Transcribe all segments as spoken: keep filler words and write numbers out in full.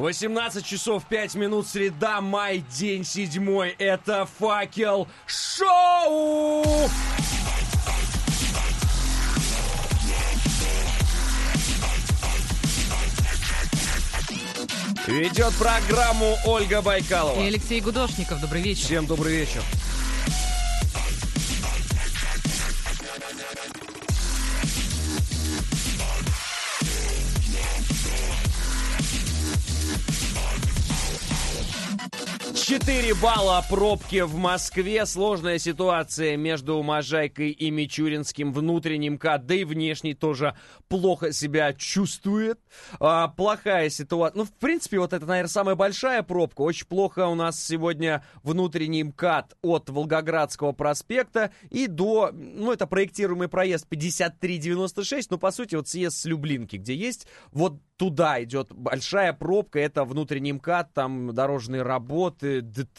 восемнадцать часов пять минут, среда, май, день седьмой. Это Факел Шоу! Ведет программу Ольга Байкалова и Алексей Гудошников. Добрый вечер. Всем добрый вечер. четыре балла пробки в Москве. Сложная ситуация между Можайкой и Мичуринским. Внутренним МКАД, да и внешний тоже плохо себя чувствует. А, плохая ситуация. Ну, в принципе, вот это, наверное, самая большая пробка. Очень плохо у нас сегодня внутренний МКАД от Волгоградского проспекта и до, ну, это проектируемый проезд пятьдесят три девяносто шесть. Но, по сути, вот съезд с Люблинки, где есть, вот туда идет большая пробка. Это внутренний МКАД, там дорожные работы,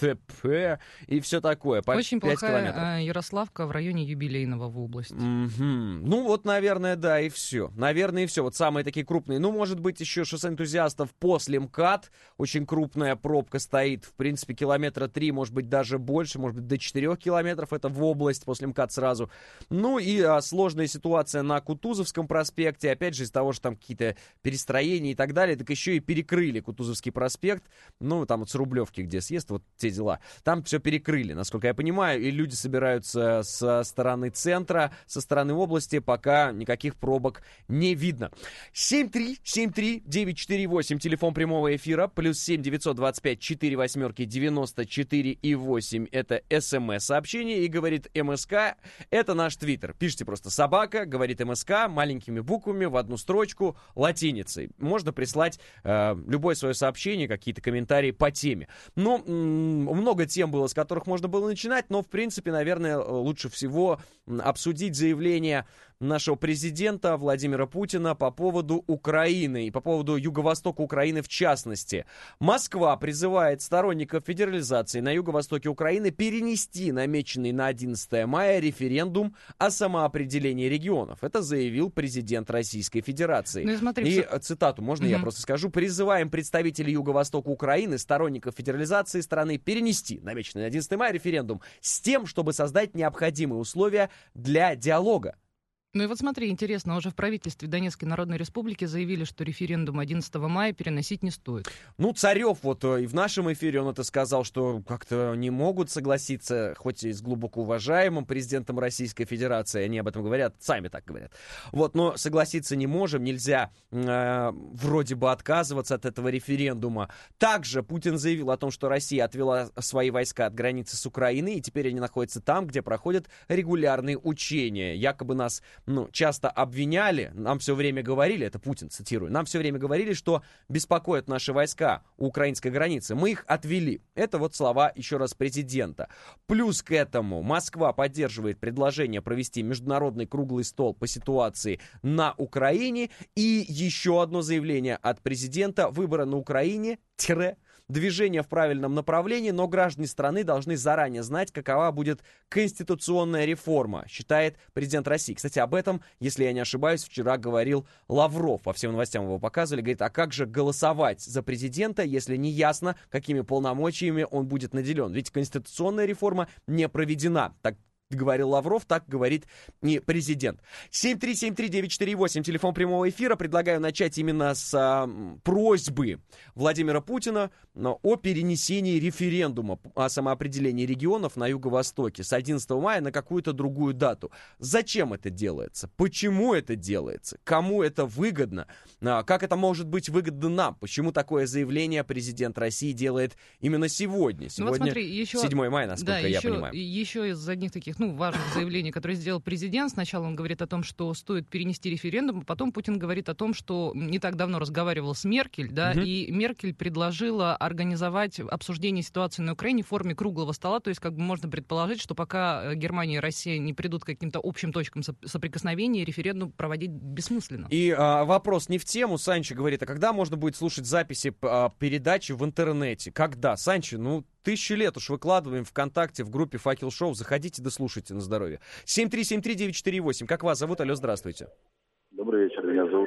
ДТП и все такое. По Очень пять плохая километров. Ярославка в районе Юбилейного в области. Mm-hmm. Ну вот, наверное, да, и все. Наверное, и все. Вот самые такие крупные. Ну, может быть, еще шоссе энтузиастов после МКАД. Очень крупная пробка стоит. В принципе, километра три, может быть, даже больше. Может быть, до четырех километров. Это в область после МКАД сразу. Ну и а, сложная ситуация на Кутузовском проспекте. Опять же, из-за того, что там какие-то перестроения и так далее, так еще и перекрыли Кутузовский проспект. Ну, там вот с Рублевки, где съезд, вот те дела. Там все перекрыли, насколько я понимаю, и люди собираются со стороны центра, со стороны области, пока никаких пробок не видно. семь три семь три девять четыре восемь, телефон прямого эфира, плюс семь девятьсот двадцать пять четыре восьмерки девяносто четыре и восемь, это смс-сообщение, и говорит МСК, это наш твиттер. Пишите просто собака, говорит МСК, маленькими буквами в одну строчку, латиницей. Можно прислать э, любое свое сообщение, какие-то комментарии по теме. Но много тем было, с которых можно было начинать, но, в принципе, наверное, лучше всего обсудить заявление нашего президента Владимира Путина по поводу Украины и по поводу юго-востока Украины в частности. Москва призывает сторонников федерализации на юго-востоке Украины перенести намеченный на одиннадцатое мая референдум о самоопределении регионов. Это заявил президент Российской Федерации. Ну и, смотри, и все... цитату, можно mm-hmm. я просто скажу? Призываем представителей юго-востока Украины, сторонников федерализации страны, перенести намеченный на одиннадцатое мая референдум с тем, чтобы создать необходимые условия для диалога. Ну и вот смотри, интересно, уже в правительстве Донецкой Народной Республики заявили, что референдум одиннадцатого мая переносить не стоит. Ну, Царев вот и в нашем эфире он это сказал, что как-то не могут согласиться, хоть и с глубоко уважаемым президентом Российской Федерации, они об этом говорят, сами так говорят. Вот, но согласиться не можем, нельзя э, вроде бы отказываться от этого референдума. Также Путин заявил о том, что Россия отвела свои войска от границы с Украиной, и теперь они находятся там, где проходят регулярные учения. Якобы нас ну, часто обвиняли, нам все время говорили, это Путин, цитирую, нам все время говорили, что беспокоят наши войска у украинской границы. Мы их отвели. Это вот слова, еще раз, президента. Плюс к этому Москва поддерживает предложение провести международный круглый стол по ситуации на Украине. И еще одно заявление от президента: выборы на Украине, тире, движение в правильном направлении, но граждане страны должны заранее знать, какова будет конституционная реформа, считает президент России. Кстати, об этом, если я не ошибаюсь, вчера говорил Лавров. По всем новостям его показывали. Говорит, а как же голосовать за президента, если не ясно, какими полномочиями он будет наделен? Ведь конституционная реформа не проведена. Так говорил Лавров, так говорит и президент. семь три семь три девять четыре восемь, телефон прямого эфира. Предлагаю начать именно с а, просьбы Владимира Путина о перенесении референдума о самоопределении регионов на Юго-Востоке с одиннадцатого мая на какую-то другую дату. Зачем это делается? Почему это делается? Кому это выгодно? А, как это может быть выгодно нам? Почему такое заявление президент России делает именно сегодня? Сегодня ну, вот смотри, еще, седьмое мая, насколько да, я еще, понимаю. Еще из одних таких ну, важных заявлений, которые сделал президент. Сначала он говорит о том, что стоит перенести референдум, а потом Путин говорит о том, что не так давно разговаривал с Меркель, да, угу. и Меркель предложила организовать обсуждение ситуации на Украине в форме круглого стола, то есть как бы можно предположить, что пока Германия и Россия не придут к каким-то общим точкам соприкосновения, референдум проводить бессмысленно. И а, вопрос не в тему. Санчо говорит, а когда можно будет слушать записи а, передачи в интернете? Когда? Санчо, ну, тысячи лет уж выкладываем ВКонтакте в группе Факел Шоу. Заходите, дослушайте на здоровье. семь три семь три девять четыре восемь. Как вас зовут? Алло, здравствуйте. Добрый вечер, меня зовут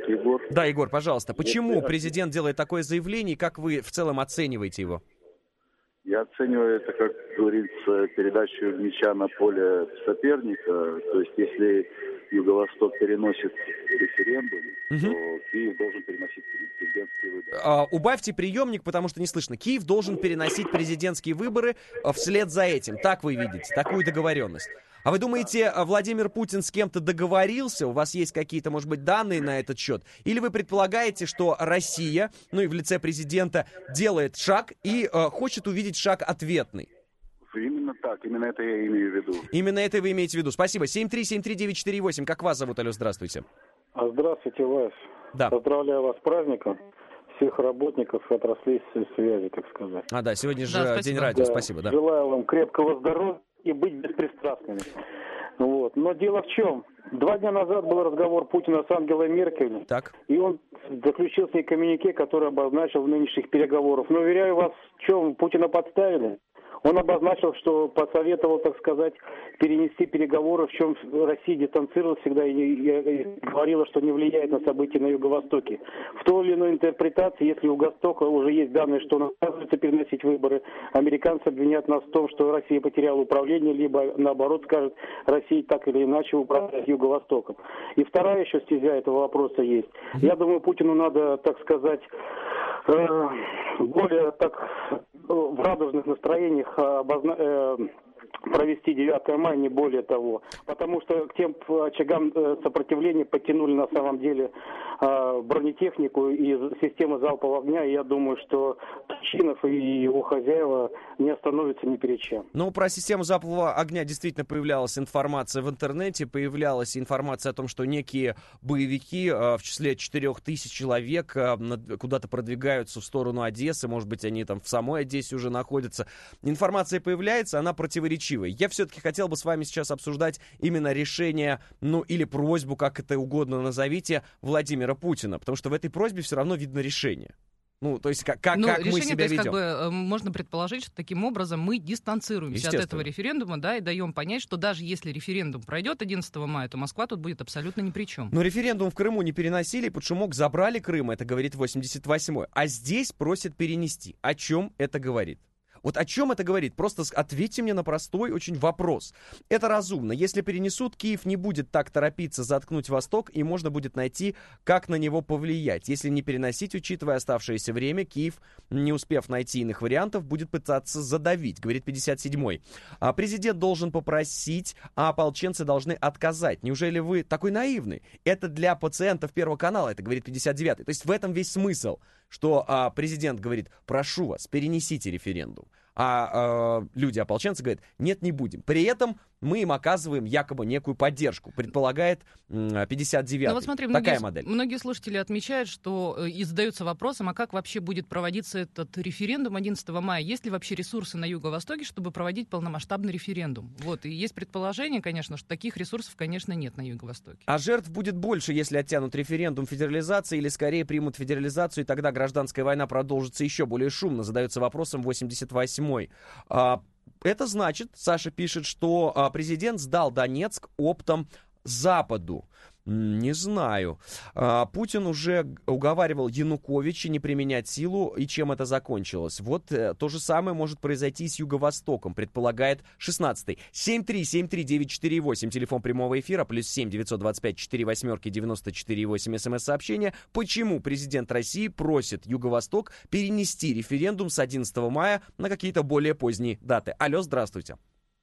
Егор. Да, Егор, пожалуйста. Почему президент делает такое заявление, и как вы в целом оцениваете его? Я оцениваю это, как говорится, передачу мяча на поле соперника. То есть, если Юго-Восток переносит референдум, угу. то Киев должен переносить президентские выборы. А, убавьте приемник, потому что не слышно. Киев должен переносить президентские выборы вслед за этим. Так вы видите, такую договоренность. А вы думаете, Владимир Путин с кем-то договорился? У вас есть какие-то, может быть, данные на этот счет? Или вы предполагаете, что Россия, ну и в лице президента, делает шаг и э, хочет увидеть шаг ответный? Именно так, именно это я имею в виду. Именно это вы имеете в виду. Спасибо. семь три семь три девять четыре восемь. Как вас зовут? Алло, здравствуйте. Здравствуйте, Вась. Да. Поздравляю вас с праздником. Всех работников отраслей связи, так сказать. А, да, сегодня же да, день радио. Да. Спасибо, да. Желаю вам крепкого здоровья и быть беспристрастными. Вот. Но дело в чем? Два дня назад был разговор Путина с Ангелой Меркель. Так. И он заключил с ней коммюнике, который обозначил в нынешних переговорах. Но, уверяю вас, в чем Путина подставили? Он обозначил, что посоветовал, так сказать, перенести переговоры, в чем Россия дистанцировалась всегда и, и, и говорила, что не влияет на события на Юго-Востоке. В той или иной интерпретации, если у Юго-Востока уже есть данные, что он отказывается переносить выборы, американцы обвинят нас в том, что Россия потеряла управление, либо, наоборот, скажут, Россия так или иначе управляет Юго-Востоком. И вторая еще стезя этого вопроса есть. Я думаю, Путину надо, так сказать, э, более так в радужных настроениях обозна... э, провести девятое мая, не более того. Потому что к тем очагам сопротивления подтянули на самом деле бронетехнику и системы залпового огня. И я думаю, что Турчинов и его хозяева не остановятся ни перед чем. Ну, про систему залпового огня действительно появлялась информация в интернете, появлялась информация о том, что некие боевики в числе четырех тысяч человек куда-то продвигаются в сторону Одессы, может быть, они там в самой Одессе уже находятся. Информация появляется, она противоречивая. Я все-таки хотел бы с вами сейчас обсуждать именно решение, ну, или просьбу, как это угодно назовите, Владимира Путина, потому что в этой просьбе все равно видно решение. Ну, то есть, как, как, ну, как решение, мы себя то есть, ведем. Как бы, можно предположить, что таким образом мы дистанцируемся от этого референдума, да, и даем понять, что даже если референдум пройдет одиннадцатого мая, то Москва тут будет абсолютно ни при чем. Но референдум в Крыму не переносили, под шумок забрали Крым, это говорит восемьдесят восьмой. А здесь просят перенести. О чем это говорит? Вот о чем это говорит? Просто ответьте мне на простой очень вопрос. Это разумно. Если перенесут, Киев не будет так торопиться заткнуть Восток, и можно будет найти, как на него повлиять. Если не переносить, учитывая оставшееся время, Киев, не успев найти иных вариантов, будет пытаться задавить, говорит пятьдесят седьмой. А президент должен попросить, а ополченцы должны отказать. Неужели вы такой наивный? Это для пациентов Первого канала, это говорит пятьдесят девятый. То есть в этом весь смысл, что а, президент говорит, прошу вас, перенесите референдум. А э, люди-ополченцы говорят, нет, не будем. При этом мы им оказываем якобы некую поддержку, предполагает пятьдесят девятый. Ну вот смотри, такая многие, модель. Многие слушатели отмечают, что и задаются вопросом, а как вообще будет проводиться этот референдум одиннадцатого мая? Есть ли вообще ресурсы на Юго-Востоке, чтобы проводить полномасштабный референдум? Вот, и есть предположение, конечно, что таких ресурсов, конечно, нет на Юго-Востоке. А жертв будет больше, если оттянут референдум федерализации, или скорее примут федерализацию, и тогда гражданская война продолжится еще более шумно, задается вопросом восемьдесят восьмой. А, это значит, Саша пишет, что а, президент сдал Донецк оптом Западу. Не знаю. А, Путин уже уговаривал Януковича не применять силу, и чем это закончилось? Вот э, то же самое может произойти с Юго-Востоком, предполагает шестнадцатый. семь три семь три девять четыре восемь, телефон прямого эфира, плюс семь девятьсот двадцать пять четыре восьмерки девяносто четыре восемь, смс-сообщение. Почему президент России просит Юго-Восток перенести референдум с одиннадцатого мая на какие-то более поздние даты? Алло, здравствуйте.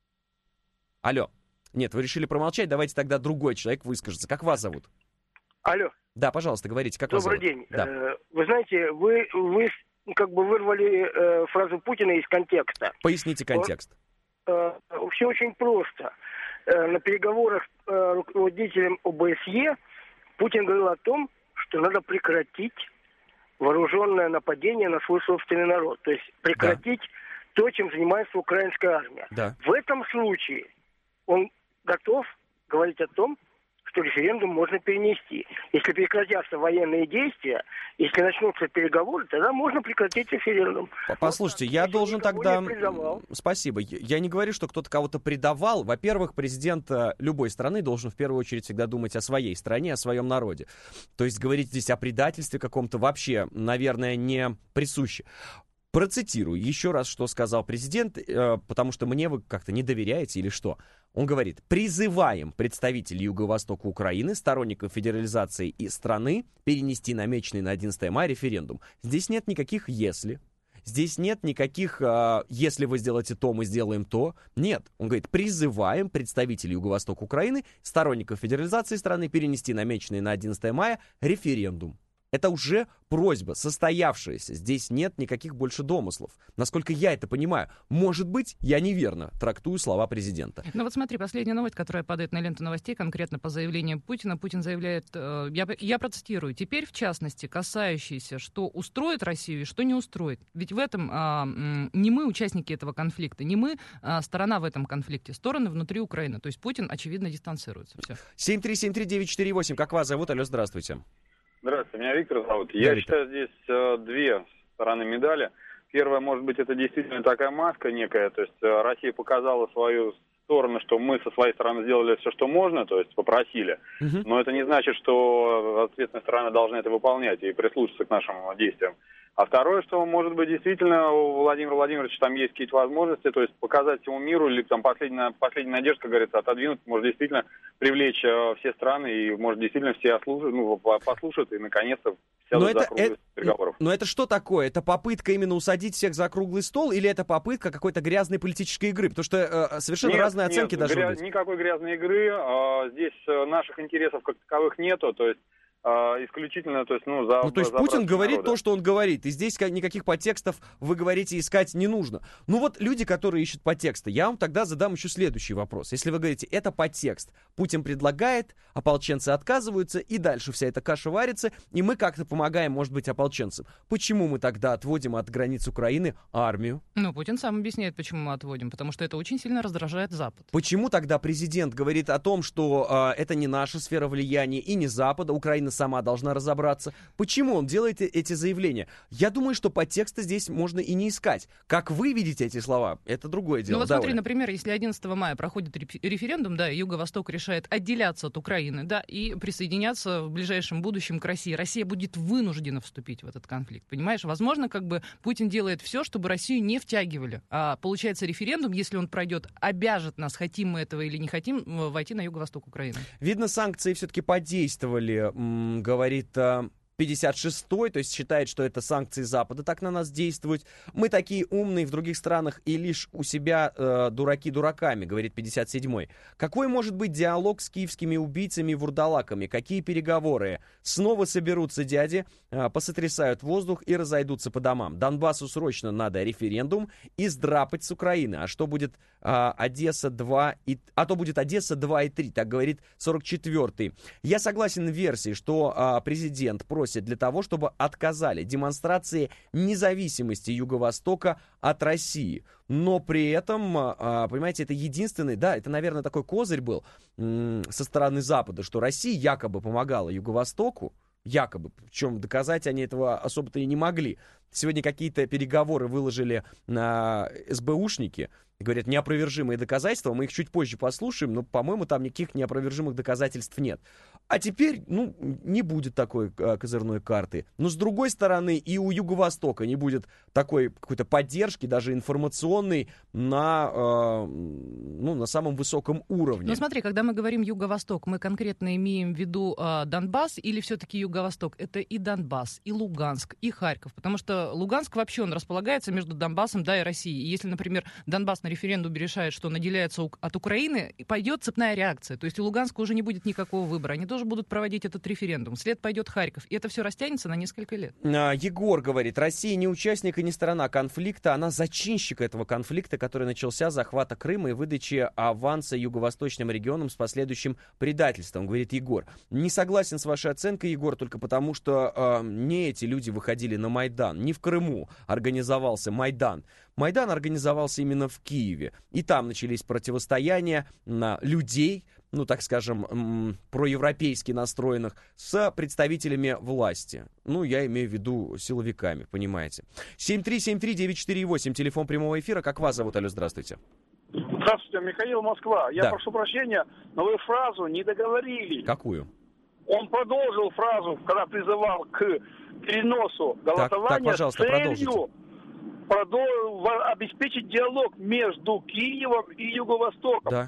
Алло. Нет, вы решили промолчать, давайте тогда другой человек выскажется. Как вас зовут? Алло. Да, пожалуйста, говорите, как Добрый вас зовут? день. Да. Э, вы знаете, вы, вы как бы вырвали э, фразу Путина из контекста. Поясните контекст. Э, все очень просто. Э, на переговорах с э, руководителем ОБСЕ Путин говорил о том, что надо прекратить вооруженное нападение на свой собственный народ. То есть прекратить да. то, чем занимается украинская армия. Да. В этом случае он готов говорить о том, что референдум можно перенести. Если прекратятся военные действия, если начнутся переговоры, тогда можно прекратить референдум. Послушайте, вот я так, должен тогда... предавал. Спасибо. Я не говорю, что кто-то кого-то предавал. Во-первых, президент любой страны должен в первую очередь всегда думать о своей стране, о своем народе. То есть говорить здесь о предательстве каком-то вообще, наверное, не присуще. Процитирую еще раз, что сказал президент, э, потому что мне вы как-то не доверяете или что. Он говорит: призываем представителей Юго-Востока Украины, сторонников федерализации и страны, перенести намеченный на одиннадцатое мая референдум. Здесь нет никаких «если». Здесь нет никаких э, «если вы сделаете то, мы сделаем то». Нет. Он говорит: призываем представителей Юго-Востока Украины, сторонников федерализации страны, перенести намеченный на одиннадцатое мая референдум. Это уже просьба, состоявшаяся. Здесь нет никаких больше домыслов. Насколько я это понимаю. Может быть, я неверно трактую слова президента. Ну вот смотри, последняя новость, которая падает на ленту новостей, конкретно по заявлениям Путина. Путин заявляет, э, я, я процитирую, теперь, в частности, касающийся, что устроит Россию и что не устроит. Ведь в этом э, не мы участники этого конфликта, не мы э, сторона в этом конфликте, стороны внутри Украины. То есть Путин, очевидно, дистанцируется. Все. семь три семь три девять четыре восемь. Как вас зовут? Алло, здравствуйте. Здравствуйте, меня Виктор зовут. Да, Я Виктор. считаю, здесь э, две стороны медали. Первая, может быть, это действительно такая маска некая, то есть э, Россия показала свою сторону, что мы со своей стороны сделали все, что можно, то есть попросили. Угу. Но это не значит, что ответственная сторона должна это выполнять и прислушаться к нашим действиям. А второе, что, может быть, действительно у Владимира Владимировича там есть какие-то возможности, то есть показать всему миру, или там последняя, последняя надежда, как говорится, отодвинуть, может действительно привлечь э, все страны, и может действительно все ослушают, ну, послушают, и наконец-то сядут за круглый переговоров. Но это что такое? Это попытка именно усадить всех за круглый стол, или это попытка какой-то грязной политической игры? Потому что э, совершенно нет, разные нет, оценки должны гря... быть. Никакой грязной игры, э, здесь э, наших интересов как таковых нету, то есть исключительно, то есть, ну, за... Ну, то есть за Путин говорит народа. то, что он говорит, и здесь никаких подтекстов, вы говорите, искать не нужно. Ну вот люди, которые ищут подтексты, я вам тогда задам еще следующий вопрос. Если вы говорите, это подтекст, Путин предлагает, ополченцы отказываются, и дальше вся эта каша варится, и мы как-то помогаем, может быть, ополченцам. Почему мы тогда отводим от границ Украины армию? Ну, Путин сам объясняет, почему мы отводим, потому что это очень сильно раздражает Запад. Почему тогда президент говорит о том, что э, это не наша сфера влияния и не Запада, Украина сама должна разобраться? Почему он делает эти заявления? Я думаю, что подтекста здесь можно и не искать. Как вы видите эти слова, это другое дело. Ну вот Давай. смотри, например, если одиннадцатого мая проходит референдум, да, и Юго-Восток решает отделяться от Украины, да, и присоединяться в ближайшем будущем к России, Россия будет вынуждена вступить в этот конфликт, понимаешь? Возможно, как бы Путин делает все, чтобы Россию не втягивали. А получается, референдум, если он пройдет, обяжет нас, хотим мы этого или не хотим, войти на Юго-Восток Украины. Видно, санкции все-таки подействовали, говорит пятьдесят шестой, то есть считает, что это санкции Запада так на нас действуют. Мы такие умные в других странах и лишь у себя э, дураки дураками, говорит пятьдесят седьмой. Какой может быть диалог с киевскими убийцами и вурдалаками? Какие переговоры? Снова соберутся дяди, э, посотрясают воздух и разойдутся по домам. Донбассу срочно надо референдум и сдрапать с Украины. А что будет э, Одесса два и... А то будет Одесса два и три, так говорит сорок четвёртый. Я согласен в версии, что э, президент просит для того, чтобы отказали демонстрации независимости Юго-Востока от России. Но при этом, понимаете, это единственный, да, это, наверное, такой козырь был со стороны Запада, что Россия якобы помогала Юго-Востоку, якобы, причем доказать они этого особо-то и не могли. Сегодня какие-то переговоры выложили на эс бэ ушники, говорят, неопровержимые доказательства, мы их чуть позже послушаем, но, по-моему, там никаких неопровержимых доказательств нет. А теперь, ну, не будет такой а, козырной карты. Но, с другой стороны, и у Юго-Востока не будет такой какой-то поддержки, даже информационной, на, э, ну, на самом высоком уровне. Ну, смотри, когда мы говорим Юго-Восток, мы конкретно имеем в виду э, Донбасс или все-таки Юго-Восток? Это и Донбасс, и Луганск, и Харьков, потому что Луганск вообще, он располагается между Донбассом, да, и Россией. И если, например, Донбасс на референдуме решает, что он отделяется от Украины, пойдет цепная реакция. То есть у Луганска уже не будет никакого выбора. Они тоже будут проводить этот референдум. Вслед пойдет Харьков. И это все растянется на несколько лет. Егор говорит, Россия не участник и не сторона конфликта, она зачинщик этого конфликта, который начался с захвата Крыма и выдачи аванса юго-восточным регионам с последующим предательством, говорит Егор. Не согласен с вашей оценкой, Егор, только потому, что э, не эти люди выходили на Майдан. Не в Крыму организовался Майдан. Майдан организовался именно в Киеве. И там начались противостояния на людей, ну, так скажем, м, проевропейски настроенных, с представителями власти. Ну, я имею в виду силовиками, понимаете. семь три семь три девять четыре восемь, телефон прямого эфира. Как вас зовут? Алло, здравствуйте. Здравствуйте, Михаил, Москва. Я да. прошу прощения, но вы фразу не договорили. Какую? Он продолжил фразу, когда призывал к переносу голосования так, так, пожалуйста, с целью продолжите. продол- обеспечить диалог между Киевом и Юго-Востоком. Да.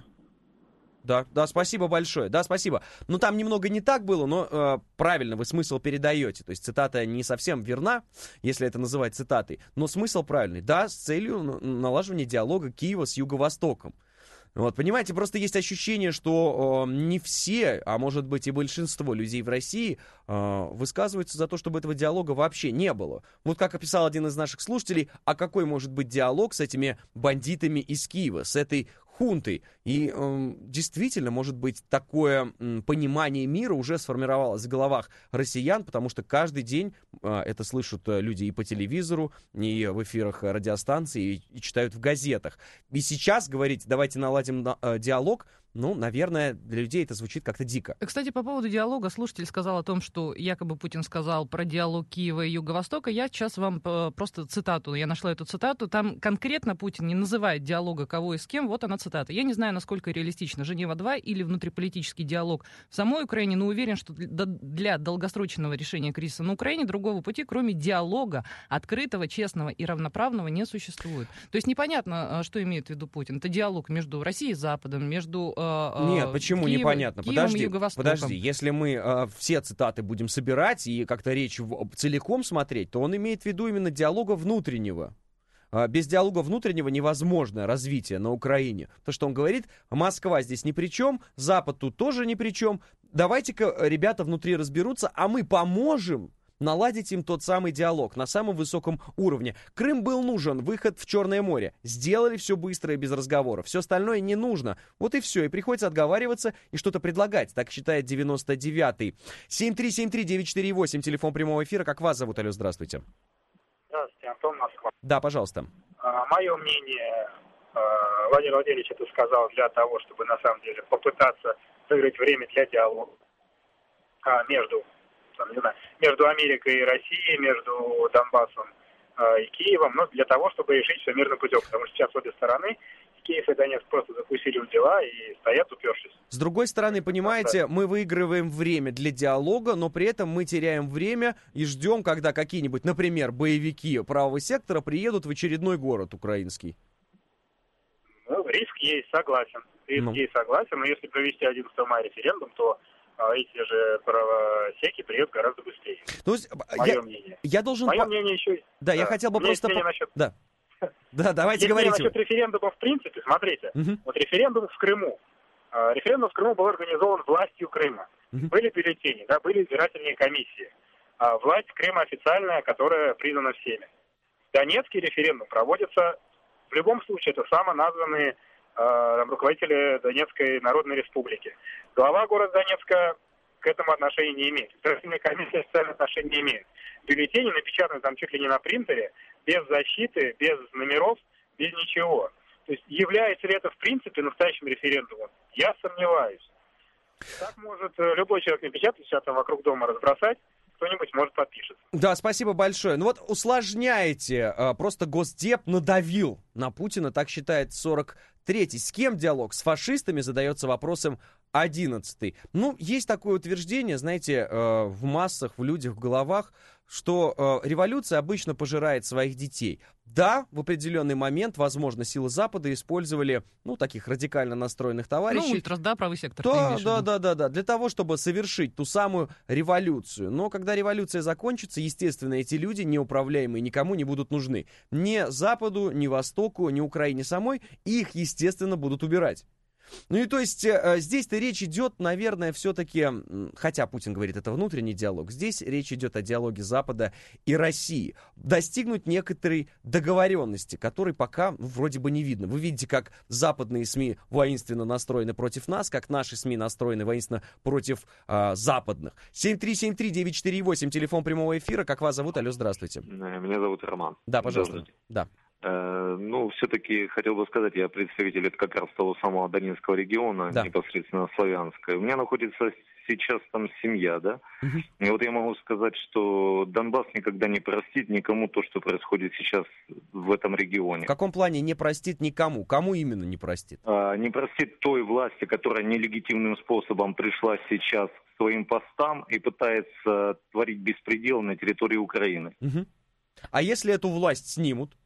Да, да, спасибо большое. Да, спасибо. Ну, там немного не так было, но э, правильно вы смысл передаете. То есть цитата не совсем верна, если это называть цитатой, но смысл правильный. Да, с целью налаживания диалога Киева с Юго-Востоком. Вот, понимаете, просто есть ощущение, что э, не все, а может быть и большинство людей в России э, высказываются за то, чтобы этого диалога вообще не было. Вот как описал один из наших слушателей, а какой может быть диалог с этими бандитами из Киева, с этой хунтой? И э, действительно, может быть, такое э, понимание мира уже сформировалось в головах россиян, потому что каждый день э, это слышат люди и по телевизору, и в эфирах радиостанций, и, и читают в газетах. И сейчас говорить, давайте наладим э, диалог, ну, наверное, для людей это звучит как-то дико. Кстати, по поводу диалога слушатель сказал о том, что якобы Путин сказал про диалог Киева и Юго-Востока. Я сейчас вам просто цитату, я нашла эту цитату. Там конкретно Путин не называет диалога кого и с кем. Вот она цитата. Я не знаю, насколько реалистично Женева-два или внутриполитический диалог в самой Украине, но уверен, что для долгосрочного решения кризиса на Украине другого пути, кроме диалога, открытого, честного и равноправного, не существует. То есть непонятно, что имеет в виду Путин. Это диалог между Россией и Западом, между Нет, почему Киевом, непонятно? Киевом Подожди, и Юго-Востоком. подожди, если мы э, все цитаты будем собирать и как-то речь в, целиком смотреть, то он имеет в виду именно диалога внутреннего. Э, без диалога внутреннего невозможно развитие на Украине. То, что он говорит, Москва здесь ни при чем, Запад тут тоже ни при чем. Давайте-ка ребята внутри разберутся, а мы поможем наладить им тот самый диалог на самом высоком уровне. Крым был нужен, выход в Черное море. Сделали все быстро и без разговоров. Все остальное не нужно. Вот и все. И приходится отговариваться и что-то предлагать. Так считает девяносто девятый. семь три семь три девять четыре восемь, телефон прямого эфира. Как вас зовут? Алло, здравствуйте. Здравствуйте, Антон, Москва. Да, пожалуйста. А, мое мнение, а, Владимир Владимирович это сказал для того, чтобы на самом деле попытаться выиграть время для диалога а, между Там, не знаю, между Америкой и Россией, между Донбассом э, и Киевом, но для того, чтобы решить все мирным путем. Потому что сейчас обе стороны, Киев и Донецк, просто запустили в дела и стоят упершись. С другой стороны, понимаете, да. мы выигрываем время для диалога, но при этом мы теряем время и ждем, когда какие-нибудь, например, боевики правого сектора приедут в очередной город украинский. Ну, риск есть, согласен. Риск ну. есть, согласен. Но если провести одиннадцатого мая референдум, то а эти же правосеки приедут гораздо быстрее. Ну, Мое я, мнение. Я должен... Мое по... мнение еще... Да, да, я хотел бы просто... По... Насчет... Да. да, давайте говорите. Насчет референдума, в принципе, смотрите. Угу. Вот референдум в Крыму. Референдум в Крыму был организован властью Крыма. Угу. Были бюллетени, да, были избирательные комиссии. А власть Крыма официальная, которая признана всеми. Донецкий референдум проводится... В любом случае, это самоназванные руководители Донецкой Народной Республики. Глава города Донецка к этому отношения не имеет. Избирательная комиссия официального отношения не имеет. Бюллетени напечатаны там чуть ли не на принтере, без защиты, без номеров, без ничего. То есть является ли это в принципе настоящим референдумом? Я сомневаюсь. Так может любой человек напечатать, сейчас там вокруг дома разбросать, кто-нибудь, может, подпишет. Да, спасибо большое. Ну вот усложняете. Просто Госдеп надавил на Путина, так считает сорок третий. С кем диалог? С фашистами, задается вопросом одиннадцатый. Ну, есть такое утверждение, знаете, в массах, в людях, в головах, что революция обычно пожирает своих детей. Да, в определенный момент, возможно, силы Запада использовали, ну, таких радикально настроенных товарищей. Ну, ультрас, да, правый сектор. Да, да, да, да, да, для того, чтобы совершить ту самую революцию. Но когда революция закончится, естественно, эти люди, неуправляемые, никому не будут нужны. Ни Западу, ни Востоку, ни Украине самой. Их, естественно, будут убирать. Ну и то есть здесь-то речь идет, наверное, все-таки, хотя Путин говорит, это внутренний диалог, здесь речь идет о диалоге Запада и России. Достигнуть некоторой договоренности, которой пока ну, вроде бы не видно. Вы видите, как западные СМИ воинственно настроены против нас, как наши СМИ настроены воинственно против а, западных. семь три семь три девять четыре восемь, телефон прямого эфира. Как вас зовут? Алло, здравствуйте. Меня зовут Роман. Да, пожалуйста. Да. Ну, все-таки хотел бы сказать, я представитель это как раз того самого Донецкого региона, да. непосредственно Славянска. У меня находится сейчас там семья, да. Угу. И вот я могу сказать, что Донбасс никогда не простит никому то, что происходит сейчас в этом регионе. В каком плане не простит никому? Кому именно не простит? А, не простит той власти, которая нелегитимным способом пришла сейчас к своим постам и пытается творить беспредел на территории Украины. Угу. А если эту власть снимут?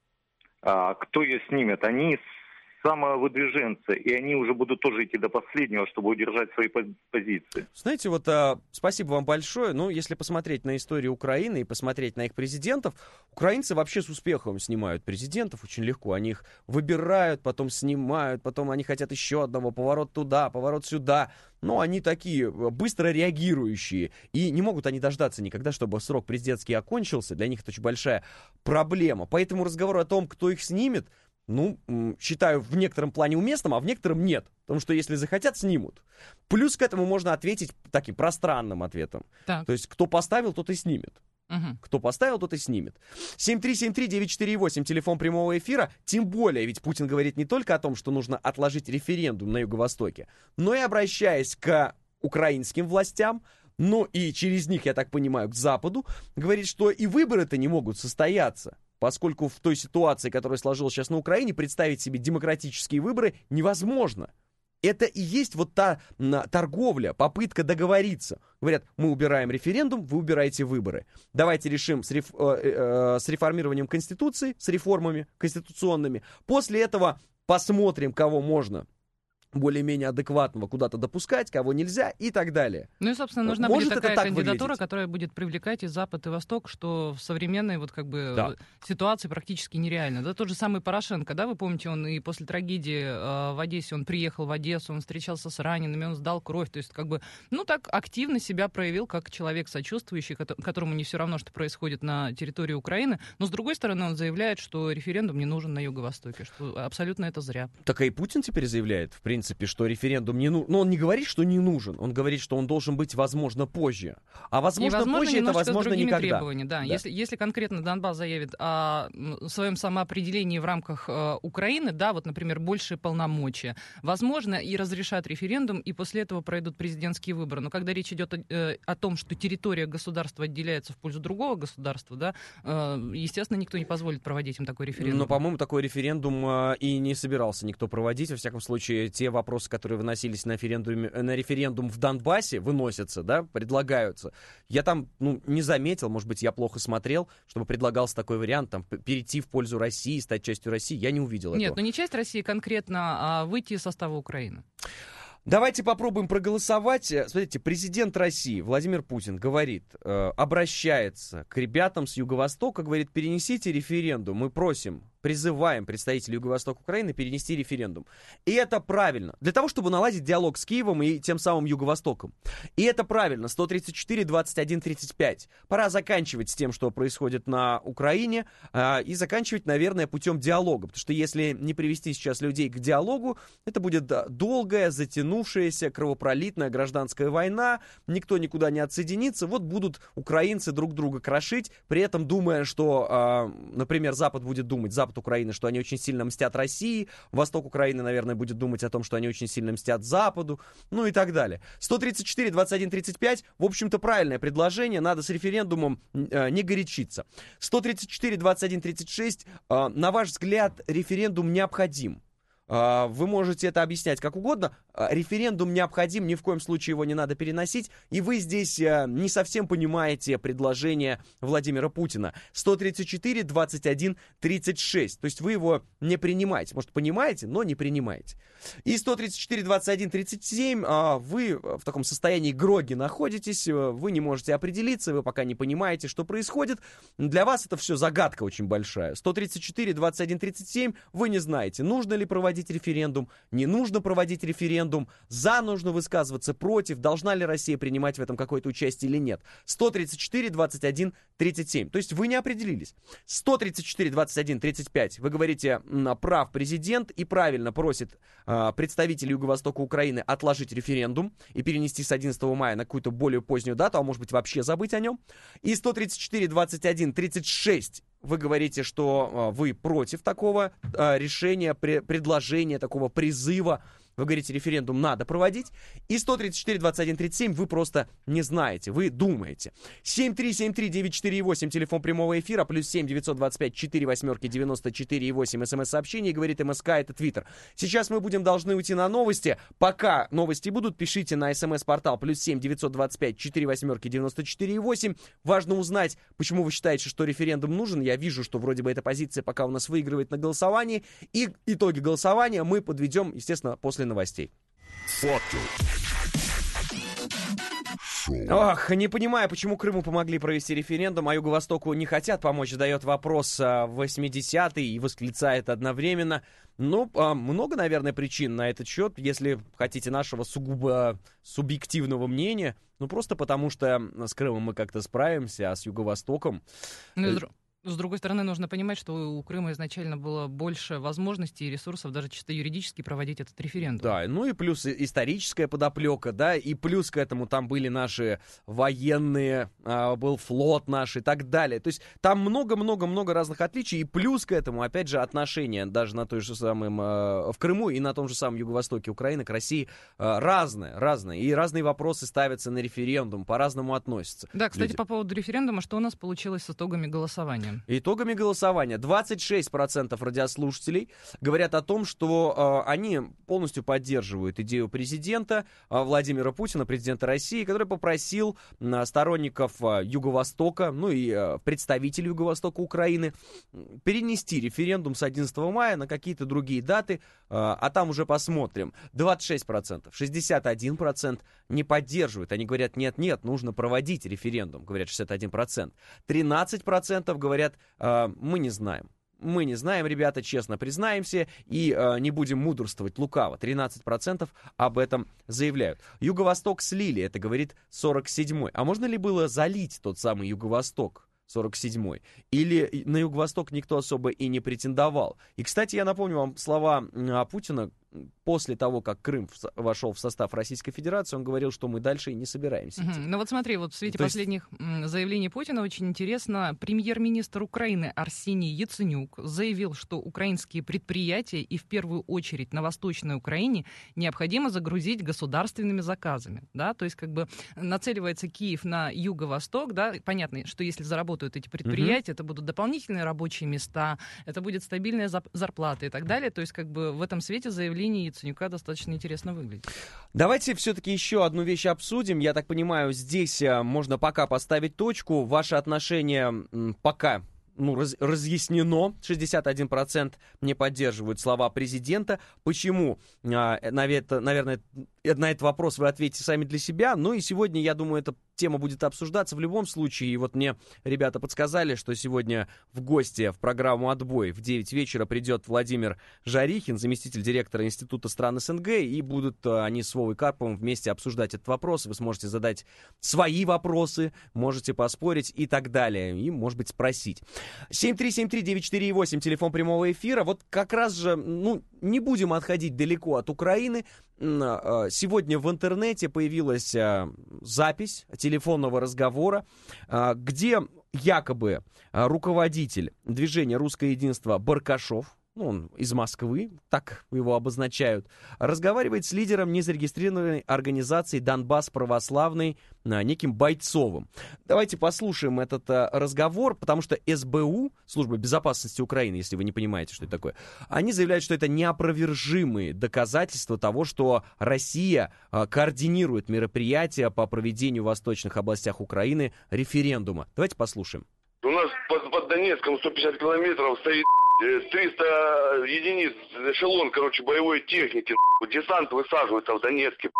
А, кто ее снимет? Они самовыдвиженцы, и они уже будут тоже идти до последнего, чтобы удержать свои позиции. Знаете, вот а, спасибо вам большое. Ну, если посмотреть на историю Украины и посмотреть на их президентов, украинцы вообще с успехом снимают президентов очень легко. Они их выбирают, потом снимают, потом они хотят еще одного, поворот туда, поворот сюда. Но они такие быстро реагирующие. И не могут они дождаться никогда, чтобы срок президентский окончился. Для них это очень большая проблема. Поэтому разговор о том, кто их снимет, ну, считаю в некотором плане уместным, а в некотором нет. Потому что если захотят, снимут. Плюс к этому можно ответить таким пространным ответом. Так. То есть, кто поставил, тот и снимет. Угу. Кто поставил, тот и снимет. семь три семь три девять четыре восемь, телефон прямого эфира. Тем более, ведь Путин говорит не только о том, что нужно отложить референдум на Юго-Востоке, но и обращаясь к украинским властям, ну и через них, я так понимаю, к Западу, говорит, что и выборы-то не могут состояться. Поскольку в той ситуации, которая сложилась сейчас на Украине, представить себе демократические выборы невозможно. Это и есть вот та торговля, попытка договориться. Говорят, мы убираем референдум, вы убираете выборы. Давайте решим с, реф, э, э, с реформированием Конституции, с реформами конституционными. После этого посмотрим, кого можно более-менее адекватного куда-то допускать, кого нельзя и так далее. Ну и, собственно, нужна Может будет такая так кандидатура, выглядеть? Которая будет привлекать и Запад, и Восток, что в современной вот как бы да. ситуации практически нереально. Да, тот же самый Порошенко, да, вы помните, он и после трагедии э, в Одессе, он приехал в Одессу, он встречался с ранеными, он сдал кровь, то есть как бы, ну так активно себя проявил как человек сочувствующий, которому не все равно, что происходит на территории Украины, но с другой стороны он заявляет, что референдум не нужен на Юго-Востоке, что абсолютно это зря. Так и Путин теперь заявляет, в принципе, В принципе, что референдум не нужен. Но он не говорит, что не нужен. Он говорит, что он должен быть, возможно, позже. А возможно, и, возможно позже, это возможно никогда. Требованиями, да. Да. Если, если конкретно Донбасс заявит о своем самоопределении в рамках э, Украины, да, вот, например, большие полномочия, возможно, и разрешат референдум, и после этого пройдут президентские выборы. Но когда речь идет о, э, о том, что территория государства отделяется в пользу другого государства, да, э, естественно, никто не позволит проводить им такой референдум. Но, по-моему, такой референдум э, и не собирался никто проводить. Во всяком случае, те вопросы, которые выносились на референдуме, на референдум в Донбассе, выносятся, да, предлагаются. Я там, ну, не заметил, может быть, я плохо смотрел, чтобы предлагался такой вариант, там, перейти в пользу России, стать частью России. Я не увидел Нет, этого. Нет, ну не часть России конкретно, а выйти из состава Украины. Давайте попробуем проголосовать. Смотрите, президент России Владимир Путин говорит, э, обращается к ребятам с Юго-Востока, говорит, перенесите референдум, мы просим, призываем представителей Юго-Востока Украины перенести референдум. И это правильно. Для того, чтобы наладить диалог с Киевом и тем самым Юго-Востоком. И это правильно. сто тридцать четыре двадцать один тридцать пять. Пора заканчивать с тем, что происходит на Украине, э, и заканчивать, наверное, путем диалога. Потому что если не привести сейчас людей к диалогу, это будет долгая, затянувшаяся, кровопролитная гражданская война. Никто никуда не отсоединится. Вот будут украинцы друг друга крошить, при этом думая, что, э, например, Запад будет думать, Запад Украины, что они очень сильно мстят России, Восток Украины, наверное, будет думать о том, что они очень сильно мстят Западу, ну и так далее. сто тридцать четыре двадцать один тридцать пять, в общем-то, правильное предложение, надо с референдумом э, не горячиться. сто тридцать четыре двадцать один тридцать шесть, э, на ваш взгляд, референдум необходим? Э, вы можете это объяснять как угодно. Референдум необходим, ни в коем случае его не надо переносить, и вы здесь э, не совсем понимаете предложение Владимира Путина. сто тридцать четыре двадцать один тридцать шесть, то есть вы его не принимаете. Может, понимаете, но не принимаете. И сто тридцать четыре двадцать один тридцать семь, э, вы в таком состоянии гроги находитесь, э, вы не можете определиться, вы пока не понимаете, что происходит. Для вас это все загадка очень большая. сто тридцать четыре двадцать один тридцать семь, вы не знаете, нужно ли проводить референдум, не нужно проводить референдум, за нужно высказываться, против, должна ли Россия принимать в этом какое-то участие или нет. сто тридцать четыре двадцать один тридцать семь, то есть вы не определились. сто тридцать четыре двадцать один тридцать пять, вы говорите, прав президент и правильно просит э, представителей Юго-Востока Украины отложить референдум и перенести с одиннадцатого мая на какую-то более позднюю дату, а может быть вообще забыть о нем. И сто тридцать четыре двадцать один тридцать шесть, Вы говорите, что вы против такого решения, предложения, такого призыва. Вы говорите, референдум надо проводить. И сто тридцать четыре двадцать один тридцать семь вы просто не знаете, вы думаете. семь три семь три девять четыре восемь, телефон прямого эфира, плюс семь девятьсот двадцать пять четыре восьмерки девяносто четыре восемь, смс-сообщение, говорит МСК, это Твиттер. Сейчас мы будем должны уйти на новости. Пока новости будут, пишите на смс-портал плюс семь девятьсот двадцать пять четыре восьмерки девяносто четыре восемь. Важно узнать, почему вы считаете, что референдум нужен. Я вижу, что вроде бы эта позиция пока у нас выигрывает на голосовании. И итоги голосования мы подведем, естественно, после новостей. Ох, не понимаю, почему Крыму помогли провести референдум, а Юго-Востоку не хотят помочь, задает вопрос восьмидесятый и восклицает одновременно. Ну, много, наверное, причин на этот счет, если хотите нашего сугубо субъективного мнения. Ну, просто потому что с Крымом мы как-то справимся, а с Юго-Востоком... С другой стороны, нужно понимать, что у Крыма изначально было больше возможностей и ресурсов даже чисто юридически проводить этот референдум. Да, ну и плюс историческая подоплека, да, и плюс к этому там были наши военные, а, был флот наш и так далее. То есть там много-много-много разных отличий, и плюс к этому, опять же, отношения даже на той же самом, а, в Крыму и на том же самом юго-востоке Украины к России а, разные, разные. И разные вопросы ставятся на референдум, по-разному относятся. Да, кстати, люди. По поводу референдума, что у нас получилось с итогами голосования? Итогами голосования двадцать шесть процентов радиослушателей говорят о том, что э, они полностью поддерживают идею президента э, Владимира Путина, президента России, который попросил э, сторонников э, Юго-Востока, ну и э, представителей Юго-Востока Украины перенести референдум с одиннадцатого мая на какие-то другие даты, э, а там уже посмотрим. двадцать шесть процентов, шестьдесят один процент не поддерживают. Они говорят, нет-нет, нужно проводить референдум, говорят шестьдесят один процент. тринадцать процентов говорят, мы не знаем. Мы не знаем, ребята, честно признаемся, и э, не будем мудрствовать лукаво. тринадцать процентов об этом заявляют. Юго-Восток слили, это говорит сорок седьмой. А можно ли было залить тот самый Юго-Восток? сорок седьмой. Или на Юго-Восток никто особо и не претендовал. И, кстати, я напомню вам слова Путина после того, как Крым вошел в состав Российской Федерации. Он говорил, что мы дальше и не собираемся идти. Угу. Ну вот смотри, вот в свете То последних есть... заявлений Путина очень интересно. Премьер-министр Украины Арсений Яценюк заявил, что украинские предприятия и в первую очередь на Восточной Украине необходимо загрузить государственными заказами. Да? То есть как бы нацеливается Киев на юго-восток. Да? Понятно, что если заработают эти предприятия, угу. это будут дополнительные рабочие места, это будет стабильная зарплата и так далее. То есть как бы в этом свете заявление Яценюка достаточно интересно выглядит. Давайте все-таки еще одну вещь обсудим. Я так понимаю, здесь можно пока поставить точку. Ваше отношение пока ну, раз, разъяснено. шестьдесят один процент не поддерживают слова президента. Почему? Наверное, на этот вопрос вы ответите сами для себя. Ну и сегодня, я думаю, эта тема будет обсуждаться в любом случае. И вот мне ребята подсказали, что сегодня в гости в программу «Отбой» в девять вечера придет Владимир Жарихин, заместитель директора Института стран СНГ, и будут они с Вовой Карповым вместе обсуждать этот вопрос. Вы сможете задать свои вопросы, можете поспорить и так далее. И, может быть, спросить. семь три семь три девять четыре восемь, телефон прямого эфира. Вот как раз же, ну, не будем отходить далеко от Украины. Сегодня в интернете появилась запись телефонного разговора, где якобы руководитель движения «Русское единство» Баркашов, ну, он из Москвы, так его обозначают, разговаривает с лидером незарегистрированной организации «Донбасс православный» неким Бойцовым. Давайте послушаем этот а, разговор, потому что СБУ, Служба безопасности Украины, если вы не понимаете, что это такое, они заявляют, что это неопровержимые доказательства того, что Россия а, координирует мероприятия по проведению в восточных областях Украины референдума. Давайте послушаем. У нас под, под Донецком сто пятьдесят километров стоит триста единиц, эшелон, короче, боевой техники. Десант высаживается в Донецке.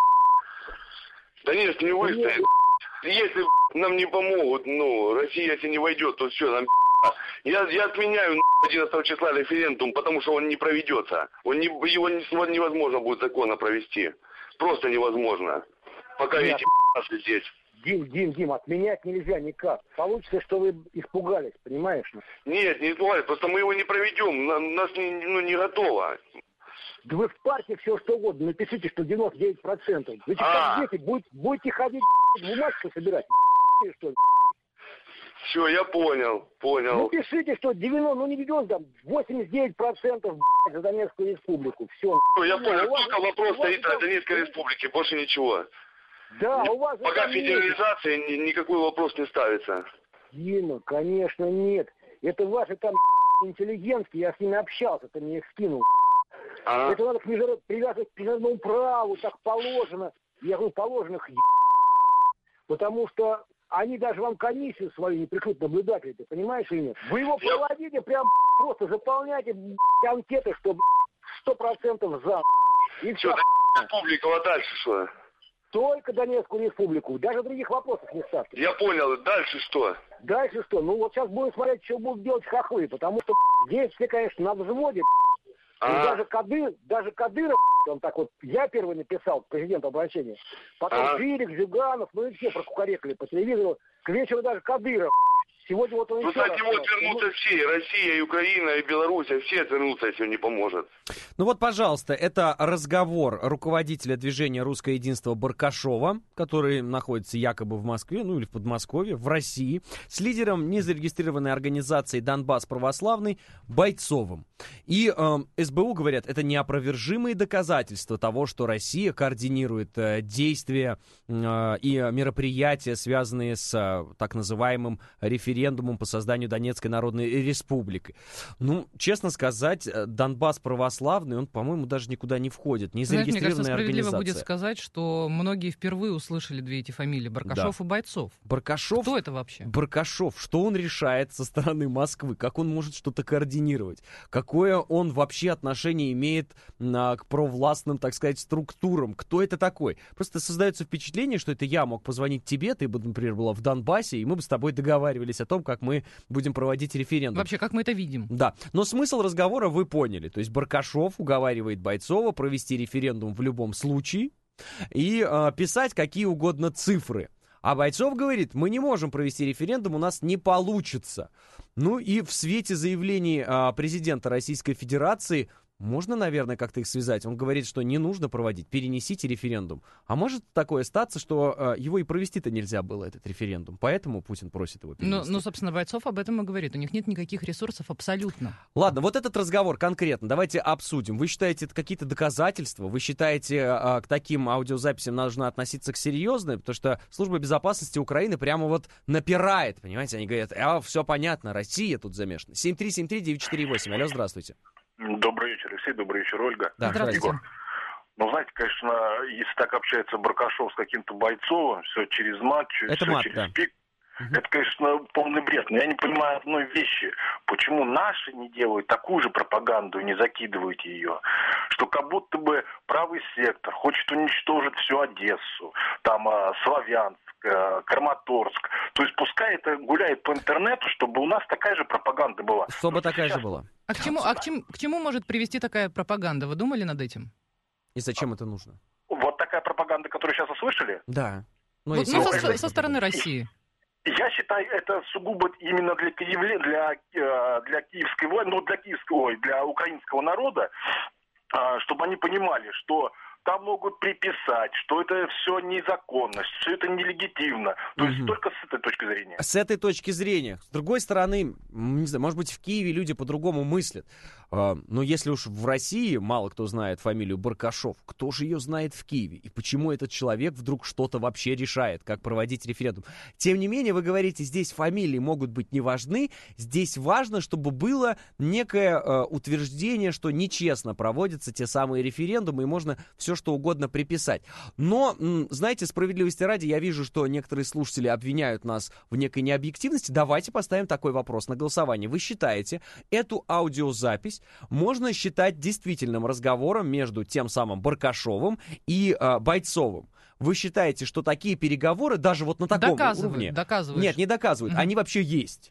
Донецк не выстоит. Если нам не помогут, ну, Россия, если не войдет, то все, нам я, я отменяю одиннадцатого числа референдум, потому что он не проведется. Он не, его невозможно будет законно провести. Просто невозможно. Пока эти здесь. Дим, Дим, Дим, отменять нельзя никак. Получится, что вы испугались, понимаешь? Нет, не испугались, просто мы его не проведем, на, нас не, ну, не готово. Да вы в парке все что угодно, напишите, что девяносто девять процентов. Вы а. как дети, будете, будете ходить, бумажку собирать, что ли? Все, я понял, понял. Ну пишите, что девяносто, ну не миллион, там восемьдесят девять процентов блядь, за Донецкую республику. Все. Я понял, у вас, только вопрос у вас, стоит о Донецкой республике, больше ничего. Да, у вас... Пока федерализация, ни, никакой вопрос не ставится. Дима, конечно, нет. Это ваши там интеллигентские, я с ними общался, ты мне их скинул. А? Это надо к международ... привязывать к международному праву, так положено. Я говорю, положено х**. Потому что они даже вам комиссию свою не пришлют наблюдатели, ты понимаешь или нет? Вы его я... проводите, прям просто заполняйте анкеты, что сто процентов за. И все. Что, республика, а дальше что? Только Донецкую республику. Даже других вопросов не ставьте. Я понял. Дальше что? Дальше что? Ну вот сейчас будем смотреть, что будут делать хохлы. Потому что здесь все, конечно, на взводе. И даже Кадыр, даже Кадыров, он так вот, я первый написал президенту обращение. Потом а? Филик, Зюганов, ну и все прокукарекали по телевизору. К вечеру даже Кадыров. Сегодня вот он... Ну, кстати, вот вернутся все, и Россия, и Украина, и Беларусь, все отвернутся, если он не поможет. Ну вот, пожалуйста, это разговор руководителя движения «Русское единство» Баркашова, который находится якобы в Москве, ну или в Подмосковье, в России, с лидером незарегистрированной организации «Донбасс православный» Бойцовым. И э, СБУ говорят, это неопровержимые доказательства того, что Россия координирует э, действия э, и мероприятия, связанные с э, так называемым референдумом по созданию Донецкой Народной Республики. Ну, честно сказать, Донбасс православный, он, по-моему, даже никуда не входит. Не зарегистрированная Знаете, мне кажется, справедливо организация. Будет сказать, что многие впервые услышали две эти фамилии, Баркашов да. и Бойцов. Баркашов? Кто это вообще? Баркашов. Что он решает со стороны Москвы? Как он может что-то координировать? Какое он вообще отношение имеет а, к провластным, так сказать, структурам? Кто это такой? Просто создается впечатление, что это я мог позвонить тебе, ты бы, например, была в Донбассе, и мы бы с тобой договаривались о том, как мы будем проводить референдум. Вообще, как мы это видим. Да, но смысл разговора вы поняли. То есть Баркашов уговаривает Бойцова провести референдум в любом случае и э, писать какие угодно цифры. А Бойцов говорит, мы не можем провести референдум, у нас не получится. Ну и в свете заявлений э, президента Российской Федерации... Можно, наверное, как-то их связать. Он говорит, что не нужно проводить, перенесите референдум. А может такое статься, что э, его и провести-то нельзя было, этот референдум. Поэтому Путин просит его перенести. Ну, ну, собственно, Бойцов об этом и говорит. У них нет никаких ресурсов абсолютно. Ладно, вот этот разговор конкретно давайте обсудим. Вы считаете, это какие-то доказательства? Вы считаете, э, к таким аудиозаписям нужно относиться к серьезно? Потому что Служба безопасности Украины прямо вот напирает, понимаете? Они говорят, а, все понятно, Россия тут замешана. семь три семь три девять четыре восемь. Алло, здравствуйте. Добрый вечер, Алексей, добрый вечер, Ольга. Да, здравствуйте. Егор. Ну, знаете, конечно, если так общается Баркашов с каким-то Бойцовым, все через мат, это все мат, через да. пик, угу. Это, конечно, полный бред. Но я не понимаю одной вещи. Почему наши не делают такую же пропаганду и не закидывают ее? Что как будто бы правый сектор хочет уничтожить всю Одессу, там, Славянск, Краматорск. То есть пускай это гуляет по интернету, чтобы у нас такая же пропаганда была. Чтобы Но такая сейчас... же была. А к чему, а к чему, к чему может привести такая пропаганда? Вы думали над этим? И зачем а, это нужно? Вот такая пропаганда, которую сейчас услышали? Да. Ну, вот, ну, со, со стороны России. Я считаю, это сугубо именно для, Киевле, для, для киевской власти, ну, для киевского, для украинского народа, чтобы они понимали, что там могут приписать, что это все незаконно, что это нелегитимно. То угу. есть только с этой точки зрения. С этой точки зрения. С другой стороны, не знаю, может быть, в Киеве люди по-другому мыслят. Но если уж в России мало кто знает фамилию Баркашов, кто же ее знает в Киеве? И почему этот человек вдруг что-то вообще решает, как проводить референдум? Тем не менее, вы говорите, здесь фамилии могут быть не важны. Здесь важно, чтобы было некое э, утверждение, что нечестно проводятся те самые референдумы, и можно все что угодно приписать. Но, знаете, справедливости ради, я вижу, что некоторые слушатели обвиняют нас в некой необъективности. Давайте поставим такой вопрос на голосование. Вы считаете, эту аудиозапись можно считать действительным разговором между тем самым Баркашовым и э, Бойцовым? Вы считаете, что такие переговоры даже вот на таком доказывают, уровне... Доказывают. Нет, не доказывают. Mm-hmm. Они вообще есть.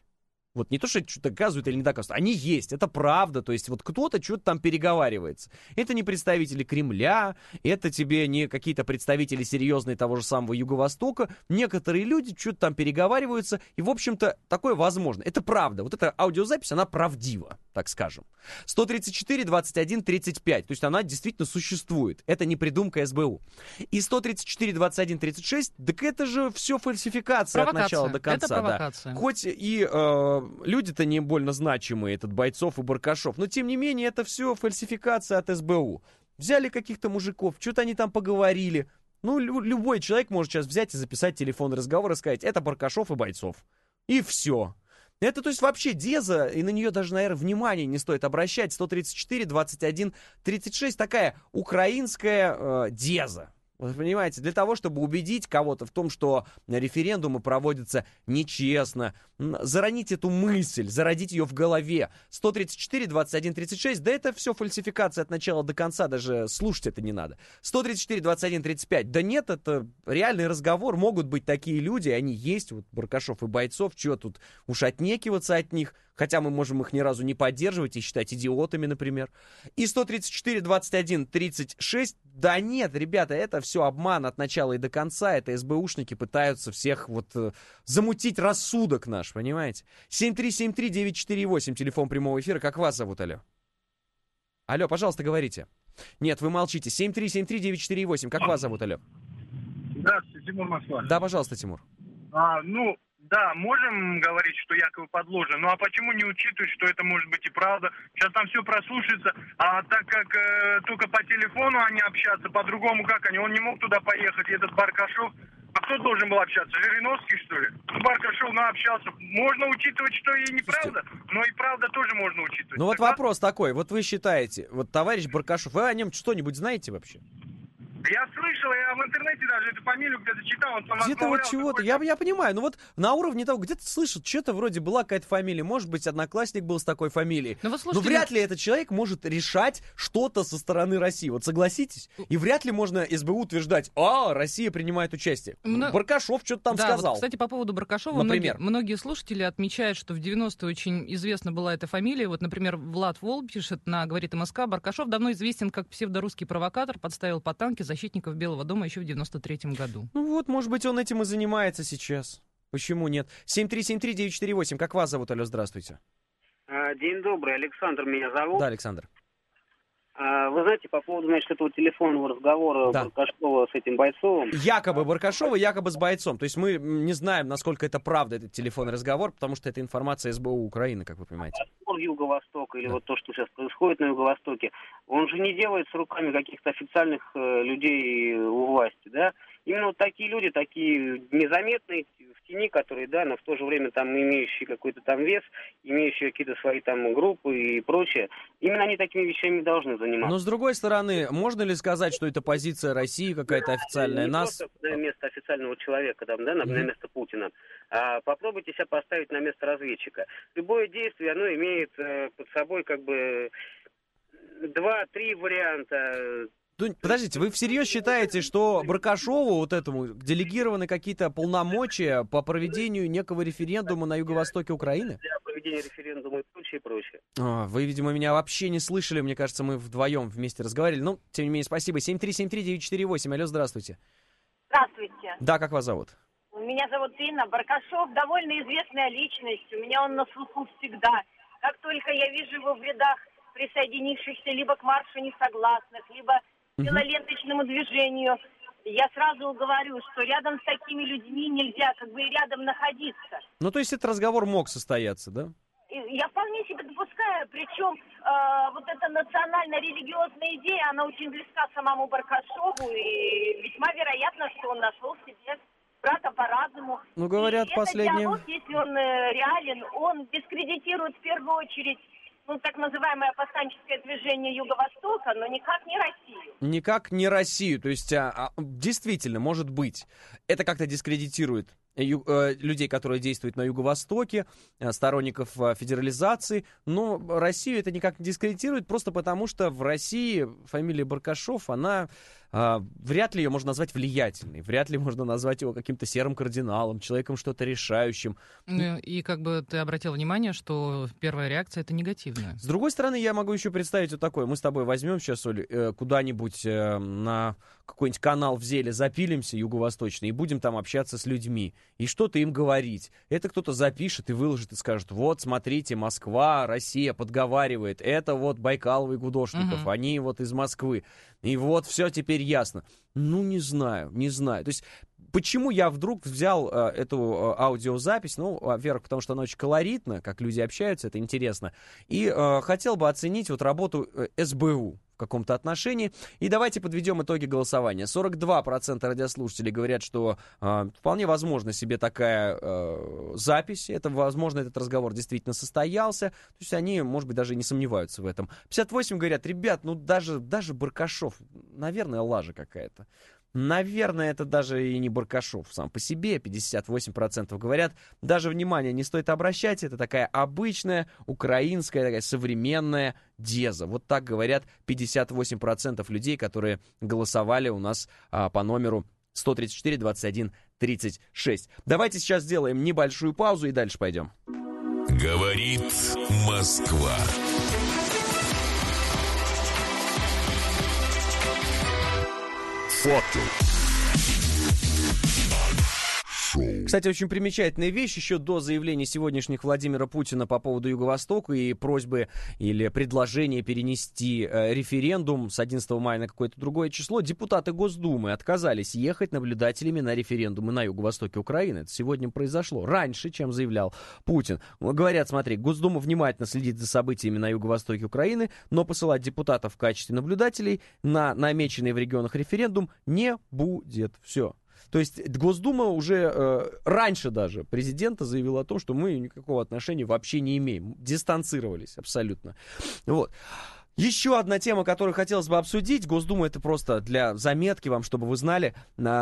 Вот не то, что что-то доказывают или не доказывают. Они есть, это правда. То есть вот кто-то что-то там переговаривается. Это не представители Кремля, это тебе не какие-то представители серьезные того же самого Юго-Востока. Некоторые люди что-то там переговариваются. И, в общем-то, такое возможно. Это правда. Вот эта аудиозапись, она правдива, так скажем. сто тридцать четыре двадцать один тридцать пять. То есть она действительно существует. Это не придумка эс бэ у. И сто тридцать четыре двадцать один тридцать шесть, так это же все фальсификация провокация. От начала до конца. Это провокация. Да. Хоть и э, люди-то не больно значимые, этот Бойцов и Баркашов, но тем не менее это все фальсификация от эс бэ у. Взяли каких-то мужиков, что-то они там поговорили. Ну, лю- любой человек может сейчас взять и записать телефонный разговор и сказать, это Баркашов и Бойцов. И все. Это, то есть, вообще Деза, и на нее даже, наверное, внимания не стоит обращать. сто тридцать четыре двадцать один тридцать шесть, такая украинская э, Деза. Вы понимаете, для того, чтобы убедить кого-то в том, что референдумы проводятся нечестно, заронить эту мысль, зародить ее в голове. сто тридцать четыре двадцать один тридцать шесть, да это все фальсификация от начала до конца, даже слушать это не надо. сто тридцать четыре двадцать один тридцать пять, да нет, это реальный разговор, могут быть такие люди, они есть, вот Баркашов и Бойцов, чего тут уж отнекиваться от них, хотя мы можем их ни разу не поддерживать и считать идиотами, например. И сто тридцать четыре двадцать один тридцать шесть, да нет, ребята, это все обман от начала и до конца, это эс бэ ушники пытаются всех вот э, замутить рассудок наш, понимаете? семь три семь три девять четыре восемь, телефон прямого эфира, как вас зовут, алло? Алло, пожалуйста, говорите. Нет, вы молчите. семь три семь три девять четыре восемь, как вас зовут, алло? Здравствуйте, Тимур, Москва. Да, пожалуйста, Тимур. А, ну, да, можем говорить, что якобы подложено, ну а почему не учитывать, что это может быть и правда? Сейчас там все прослушается, а так как э, только по телефону они общаются, по-другому как они? Он не мог туда поехать, и этот Баркашов. А кто должен был общаться? Жириновский, что ли? Ну, Баркашов, ну, общался. Можно учитывать, что и неправда, но и правда тоже можно учитывать. Ну вот Согласны? вопрос такой, вот вы считаете, вот товарищ Баркашов, вы о нем что-нибудь знаете вообще? Я слышал, я в интернете даже эту фамилию где-то читал, он там Где-то вот чего-то, я, я понимаю, ну вот на уровне того, где-то слышал, что-то вроде была какая-то фамилия, может быть, одноклассник был с такой фамилией, но, но вряд ли этот человек может решать что-то со стороны России, вот согласитесь, и вряд ли можно эс бэ у утверждать, а, Россия принимает участие. Но... Баркашов что-то там да, сказал. Вот, кстати, по поводу Баркашова, многие, многие слушатели отмечают, что в девяностые очень известна была эта фамилия, вот, например, Влад Вол пишет на «Говорит МСК», Баркашов давно известен как псевдорусский провокатор, подставил под танки защитников Белого дома еще в девяносто третьем году. Ну вот, может быть, он этим и занимается сейчас. Почему нет? семь три семь три девять четыре восемь. Как вас зовут, алло, здравствуйте. День добрый, Александр меня зовут. Да, Александр. Вы знаете, по поводу, значит, этого телефонного разговора да. Баркашова с этим Бойцовым. Якобы Баркашова, якобы с Бойцом. То есть мы не знаем, насколько это правда, этот телефонный разговор, потому что это информация эс бэ у Украины, как вы понимаете. Юго-Востока, или да. вот то, что сейчас происходит на Юго-Востоке, он же не делает с руками каких-то официальных э, людей у власти, да? Именно вот такие люди, такие незаметные, в тени, которые, да, но в то же время там имеющие какой-то там вес, имеющие какие-то свои там группы и прочее, именно они такими вещами должны заниматься. Но с другой стороны, можно ли сказать, что это позиция России какая-то официальная? Не Нас... просто на место официального человека, там, да, на, mm-hmm. на место Путина, а попробуйте себя поставить на место разведчика. Любое действие, оно имеет э, под собой как бы два-три варианта. Подождите, вы всерьез считаете, что Баркашову, вот этому, делегированы какие-то полномочия по проведению некого референдума на юго-востоке Украины? Для проведения референдума и прочее, прочее. А, вы, видимо, меня вообще не слышали, мне кажется, мы вдвоем вместе разговаривали. Ну, тем не менее, спасибо. семь три семь три девять четыре восемь, алло, здравствуйте. Здравствуйте. Да, как вас зовут? Меня зовут Инна. Баркашов довольно известная личность, у меня он на слуху всегда. Как только я вижу его в рядах присоединившихся либо к маршу несогласных, либо к белоленточному движению, я сразу говорю, что рядом с такими людьми нельзя как бы рядом находиться. Ну, то есть этот разговор мог состояться, да? Я вполне себе допускаю, причем э, вот эта национально-религиозная идея, она очень близка самому Баркашову, и весьма вероятно, что он нашел в себе брата по разуму. Ну, говорят, и последнее... этот диалог, если он э, реален, он дискредитирует в первую очередь ну, так называемое повстанческое движение Юго-Востока, но никак не Россию. Никак не Россию. То есть, а, а, действительно, может быть, это как-то дискредитирует ю, э, людей, которые действуют на Юго-Востоке, э, сторонников э, федерализации, но Россию это никак не дискредитирует, просто потому что в России фамилия Баркашов, она... Uh, вряд ли ее можно назвать влиятельной, вряд ли можно назвать его каким-то серым кардиналом, человеком что-то решающим. Ну, и как бы ты обратил внимание, что первая реакция — это негативная. С другой стороны, я могу еще представить вот такое. Мы с тобой возьмем сейчас, Оль, э, куда-нибудь э, на какой-нибудь канал в Зеле запилимся, юго-восточный, и будем там общаться с людьми, и что-то им говорить. Это кто-то запишет и выложит, и скажет: вот, смотрите, Москва, Россия подговаривает, это вот Байкалов и Гудошников, uh-huh. они вот из Москвы. И вот все теперь ясно. Ну, не знаю, не знаю. То есть, почему я вдруг взял э, эту э, аудиозапись? Ну, во-первых, потому что она очень колоритна, как люди общаются, это интересно. И э, хотел бы оценить вот работу э, эс бэ у в каком-то отношении. И давайте подведем итоги голосования. сорок два процента радиослушателей говорят, что э, вполне возможно себе такая э, запись. Это, возможно, этот разговор действительно состоялся. То есть они, может быть, даже не сомневаются в этом. пятьдесят восемь говорят: ребят, ну даже, даже Баркашов, наверное, лажа какая-то. Наверное, это даже и не Баркашов сам по себе. пятьдесят восемь процентов говорят: даже внимания не стоит обращать, это такая обычная украинская, такая современная деза. Вот так говорят пятьдесят восемь процентов людей, которые голосовали у нас а, по номеру сто тридцать четыре двадцать один тридцать шесть. Давайте сейчас сделаем небольшую паузу и дальше пойдем. Говорит Москва. Фото. Кстати, очень примечательная вещь. Еще до заявления сегодняшних Владимира Путина по поводу Юго-Востока и просьбы или предложения перенести э, референдум с одиннадцатого мая на какое-то другое число, депутаты Госдумы отказались ехать наблюдателями на референдумы на Юго-Востоке Украины. Это сегодня произошло раньше, чем заявлял Путин. Говорят: смотри, Госдума внимательно следит за событиями на Юго-Востоке Украины, но посылать депутатов в качестве наблюдателей на намеченный в регионах референдум не будет. Все. То есть Госдума уже э, раньше даже президента заявила о том, что мы никакого отношения вообще не имеем. Дистанцировались абсолютно. Вот. Еще одна тема, которую хотелось бы обсудить. Госдума — это просто для заметки вам, чтобы вы знали.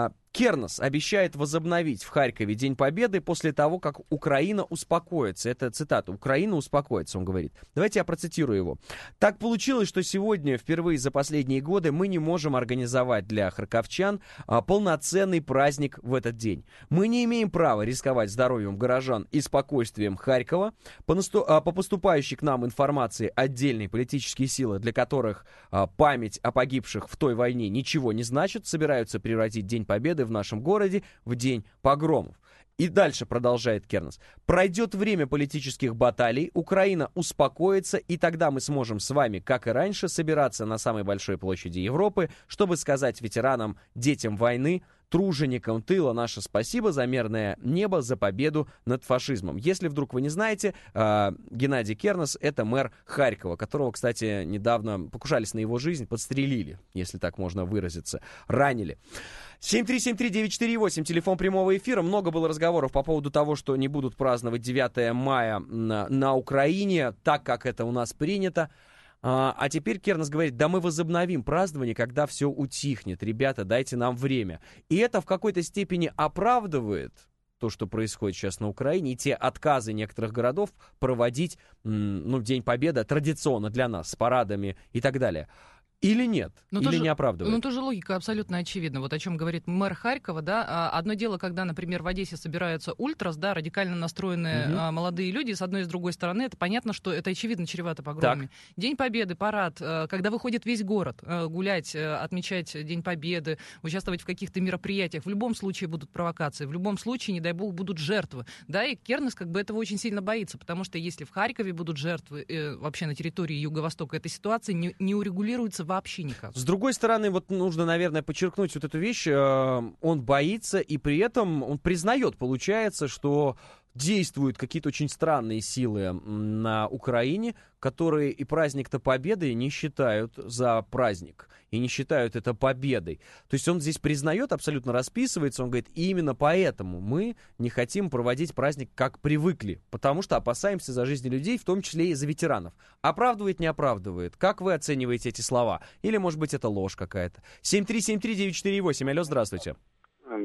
Кернес обещает возобновить в Харькове День Победы после того, как Украина успокоится. Это цитата. «Украина успокоится», он говорит. Давайте я процитирую его. «Так получилось, что сегодня, впервые за последние годы, мы не можем организовать для харьковчан а, полноценный праздник в этот день. Мы не имеем права рисковать здоровьем горожан и спокойствием Харькова. По, насту... а, по поступающей к нам информации, отдельные политические силы, для которых а, память о погибших в той войне ничего не значит, собираются превратить День Победы в нашем городе в день погромов». И дальше продолжает Кернес. «Пройдет время политических баталий, Украина успокоится, и тогда мы сможем с вами, как и раньше, собираться на самой большой площади Европы, чтобы сказать ветеранам, детям войны, труженикам тыла наше спасибо за мирное небо, за победу над фашизмом». Если вдруг вы не знаете, э, Геннадий Кернес — это мэр Харькова, которого, кстати, недавно покушались на его жизнь, подстрелили, если так можно выразиться, ранили. семь три семь три девять четыре восемь, телефон прямого эфира. Много было разговоров по поводу того, что не будут праздновать девятое мая на, на Украине, так как это у нас принято. А, а теперь Кернес говорит: да мы возобновим празднование, когда все утихнет. Ребята, дайте нам время. И это в какой-то степени оправдывает то, что происходит сейчас на Украине, и те отказы некоторых городов проводить ну, День Победы традиционно для нас, с парадами и так далее. Или нет? Ну, Или тоже, не оправдывает? Ну, тоже логика абсолютно очевидна. Вот о чем говорит мэр Харькова, да. Одно дело, когда, например, в Одессе собираются ультрас, да, радикально настроенные угу. молодые люди, с одной и с другой стороны, это понятно, что это очевидно чревато погромами. Так. День Победы, парад, когда выходит весь город гулять, отмечать День Победы, участвовать в каких-то мероприятиях, в любом случае будут провокации, в любом случае, не дай бог, будут жертвы. Да, и Кернес как бы этого очень сильно боится, потому что если в Харькове будут жертвы, э, вообще на территории Юго-Востока, эта ситуация не, не урегулируется вообще никак. С другой стороны, вот нужно, наверное, подчеркнуть вот эту вещь. Он боится, и при этом он признает, получается, что действуют какие-то очень странные силы на Украине, которые и праздник-то Победы не считают за праздник, и не считают это победой. То есть он здесь признает, абсолютно расписывается, он говорит: и именно поэтому мы не хотим проводить праздник, как привыкли, потому что опасаемся за жизни людей, в том числе и за ветеранов. Оправдывает, не оправдывает? Как вы оцениваете эти слова? Или, может быть, это ложь какая-то? семь три семь три девять четыре восемь. Алло, здравствуйте.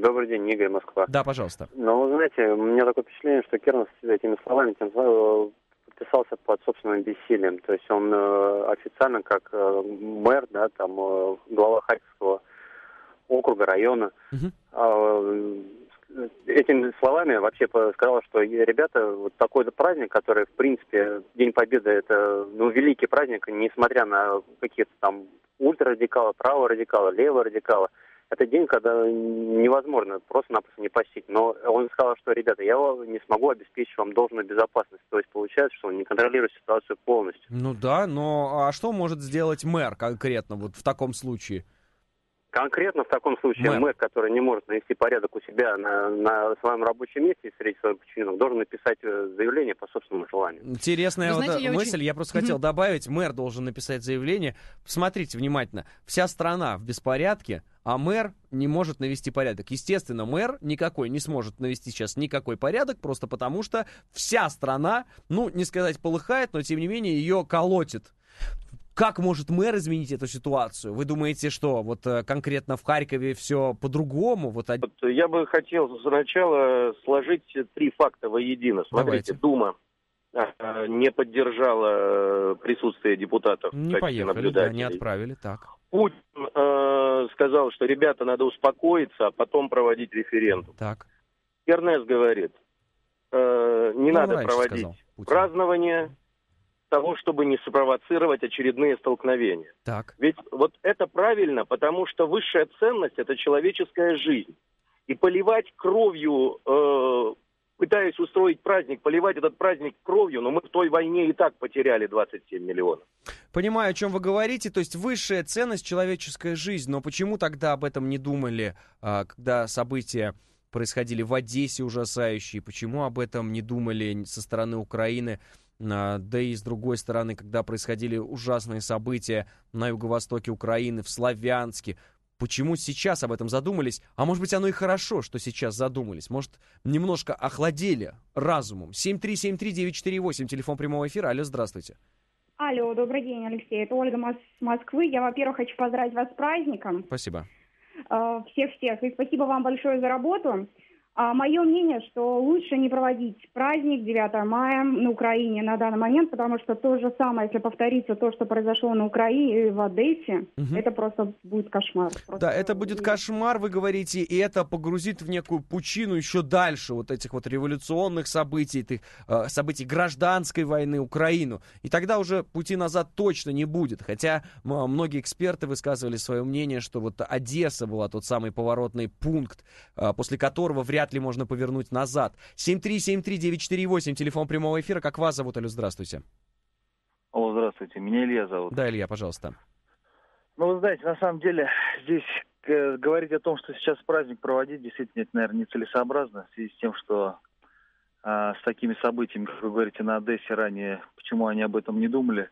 Добрый день, Игорь, Москва. Да, пожалуйста. Ну, вы знаете, у меня такое впечатление, что Кернес этими словами тем самым подписался под собственным бессилием. То есть он э, официально как э, мэр, да, там, э, глава Харьковского округа, района, угу. э, этими словами вообще сказал, что ребята, вот такой праздник, который, в принципе, День Победы, это, ну, великий праздник, несмотря на какие-то там ультрарадикалы, праворадикалы, леворадикалы. Это день, когда невозможно просто-напросто не посетить. Но он сказал, что, ребята, я не смогу обеспечить вам должную безопасность. То есть получается, что он не контролирует ситуацию полностью. Ну да, но а что может сделать мэр конкретно вот в таком случае? Конкретно в таком случае мэр, мэр который не может навести порядок у себя на, на своем рабочем месте среди своих подчиненных, должен написать заявление по собственному желанию. Интересная вот знаете, я мысль, очень... я просто хотел mm-hmm. добавить, мэр должен написать заявление. Посмотрите внимательно, вся страна в беспорядке, а мэр не может навести порядок. Естественно, мэр никакой не сможет навести сейчас никакой порядок, просто потому что вся страна, ну, не сказать полыхает, но тем не менее ее колотит. Как может мэр изменить эту ситуацию? Вы думаете, что вот конкретно в Харькове все по-другому? Вот... Я бы хотел сначала сложить три факта воедино. Смотрите, Давайте. Дума не поддержала присутствие депутатов. Не поехали, да, не отправили, так. Путин э, сказал, что, ребята, надо успокоиться, а потом проводить референдум. Так. Кернес говорит, э, не ну, надо проводить сказал, празднование того, чтобы не спровоцировать очередные столкновения. Так. Ведь вот это правильно, потому что высшая ценность – это человеческая жизнь. И поливать кровью, э, пытаясь устроить праздник, поливать этот праздник кровью, но мы в той войне и так потеряли двадцать семь миллионов. Понимаю, о чем вы говорите. То есть высшая ценность – человеческая жизнь. Но почему тогда об этом не думали, когда события происходили в Одессе ужасающие? Почему об этом не думали со стороны Украины? Да и с другой стороны, когда происходили ужасные события на юго-востоке Украины, в Славянске. Почему сейчас об этом задумались? А может быть, оно и хорошо, что сейчас задумались. Может, немножко охладели разумом. семь три семь три девять четыре восемь, телефон прямого эфира. Алло, здравствуйте. Алло, добрый день, Алексей. Это Ольга с Москвы. Я, во-первых, хочу поздравить вас с праздником. Спасибо. Всех-всех. И спасибо вам большое за работу. А мое мнение, что лучше не проводить праздник девятого мая на Украине на данный момент, потому что то же самое, если повторится то, что произошло на Украине и в Одессе, угу. это просто будет кошмар. Просто... Да, это будет кошмар, вы говорите, и это погрузит в некую пучину еще дальше вот этих вот революционных событий, этих, э, событий гражданской войны Украину. И тогда уже пути назад точно не будет. Хотя многие эксперты высказывали свое мнение, что вот Одесса была тот самый поворотный пункт, э, после которого вряд ли можно повернуть назад. семь три семь три девять четыре восемь, телефон прямого эфира. Как вас зовут? Алло, здравствуйте. Алло, здравствуйте. Меня Илья зовут. Да, Илья, пожалуйста. Ну, вы знаете, на самом деле, здесь э, говорить о том, что сейчас праздник проводить, действительно, это, наверное, нецелесообразно, в связи с тем, что э, с такими событиями, как вы говорите, на Одессе ранее, почему они об этом не думали,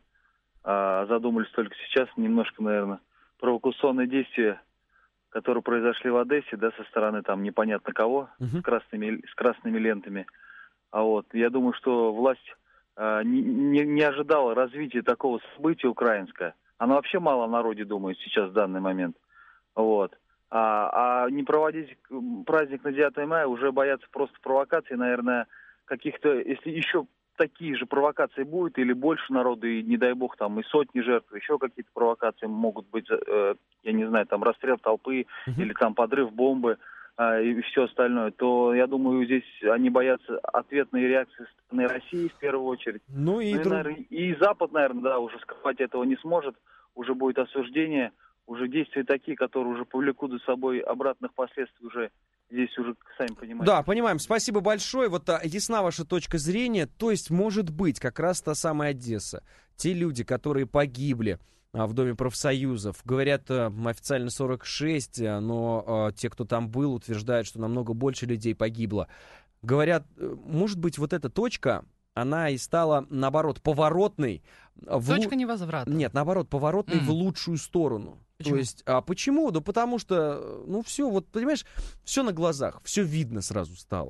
а задумались только сейчас, немножко, наверное, провокационные действия, которые произошли в Одессе, да, со стороны там непонятно кого, uh-huh. с красными с красными лентами. А вот я думаю, что власть э, не, не, не ожидала развития такого события украинское. Она вообще мало о народе думает сейчас в данный момент. Вот. А, а не проводить праздник на девятое мая, уже боятся просто провокаций, наверное, каких-то, если еще такие же провокации будут, или больше народу, и, не дай бог, там и сотни жертв, еще какие-то провокации могут быть, э, я не знаю, там расстрел толпы, uh-huh. или там подрыв бомбы, э, и все остальное, то, я думаю, здесь они боятся ответной реакции стороны России в первую очередь. Ну и, ну, и, друг... наверное, и Запад, наверное, да, уже скрывать этого не сможет, уже будет осуждение, уже действия такие, которые уже повлекут за собой обратных последствий уже. Здесь уже, сами понимаете. Да, понимаем. Спасибо большое. Вот а, ясна ваша точка зрения. То есть, может быть, как раз та самая Одесса. Те люди, которые погибли а, в Доме профсоюзов. Говорят, а, официально сорок шесть, а, но а, те, кто там был, утверждают, что намного больше людей погибло. Говорят, может быть, вот эта точка, она и стала, наоборот, поворотной. Точка в... невозврата. Нет, наоборот, поворотной mm. в лучшую сторону. Почему? То есть, а почему? Да потому что, ну все, вот, понимаешь, все на глазах, все видно сразу стало.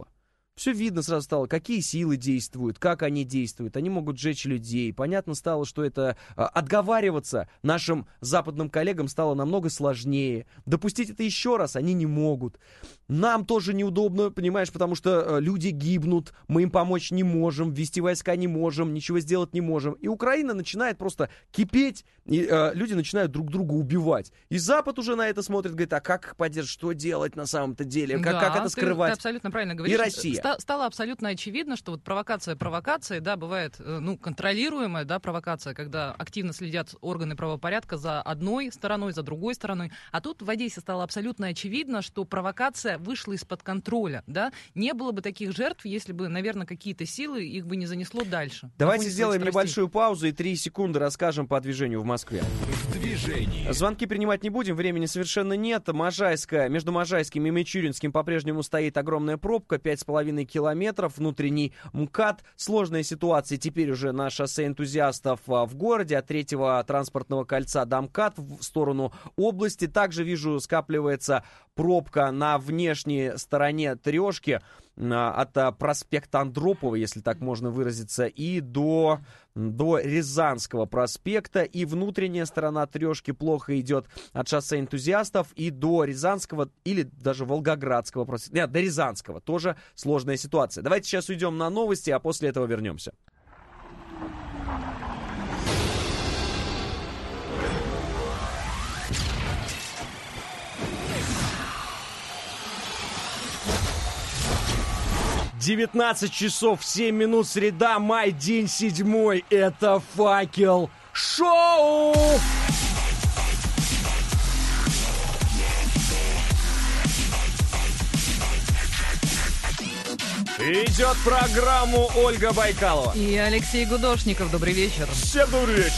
Все видно сразу стало, какие силы действуют, как они действуют. Они могут сжечь людей. Понятно стало, что это а, отговариваться нашим западным коллегам стало намного сложнее. Допустить это еще раз они не могут. Нам тоже неудобно, понимаешь, потому что а, люди гибнут, мы им помочь не можем, ввести войска не можем, ничего сделать не можем. И Украина начинает просто кипеть, и а, люди начинают друг друга убивать. И Запад уже на это смотрит, говорит, а как их поддержать, что делать на самом-то деле, как, да, как это ты, скрывать? Ты абсолютно правильно говоришь. И Россия. Стало абсолютно очевидно, что вот провокация провокации, да, бывает, ну, контролируемая, да, провокация, когда активно следят органы правопорядка за одной стороной, за другой стороной. А тут в Одессе стало абсолютно очевидно, что провокация вышла из-под контроля, да. Не было бы таких жертв, если бы, наверное, какие-то силы их бы не занесло дальше. Давайте сделаем небольшую паузу и три секунды расскажем по движению в Москве. Движение. Звонки принимать не будем, времени совершенно нет. Можайская, между Можайским и Мичуринским по-прежнему стоит огромная пробка, пять с половиной километров, внутренний МКАД. Сложная ситуация теперь уже на шоссе энтузиастов в городе, от третьего транспортного кольца до МКАД в сторону области. Также вижу, скапливается пробка на внешней стороне Трешки, от проспекта Андропова, если так можно выразиться, и до, до Рязанского проспекта. И внутренняя сторона Трешки плохо идет от шоссе энтузиастов и до Рязанского или даже Волгоградского проспекта. Нет, до Рязанского. Тоже сложная ситуация. Давайте сейчас уйдем на новости, а после этого вернемся. девятнадцать часов семь минут, среда, май, день седьмой. Это Факел Шоу! Идет программу Ольга Байкалова. И Алексей Гудошников. Добрый вечер. Всем добрый вечер.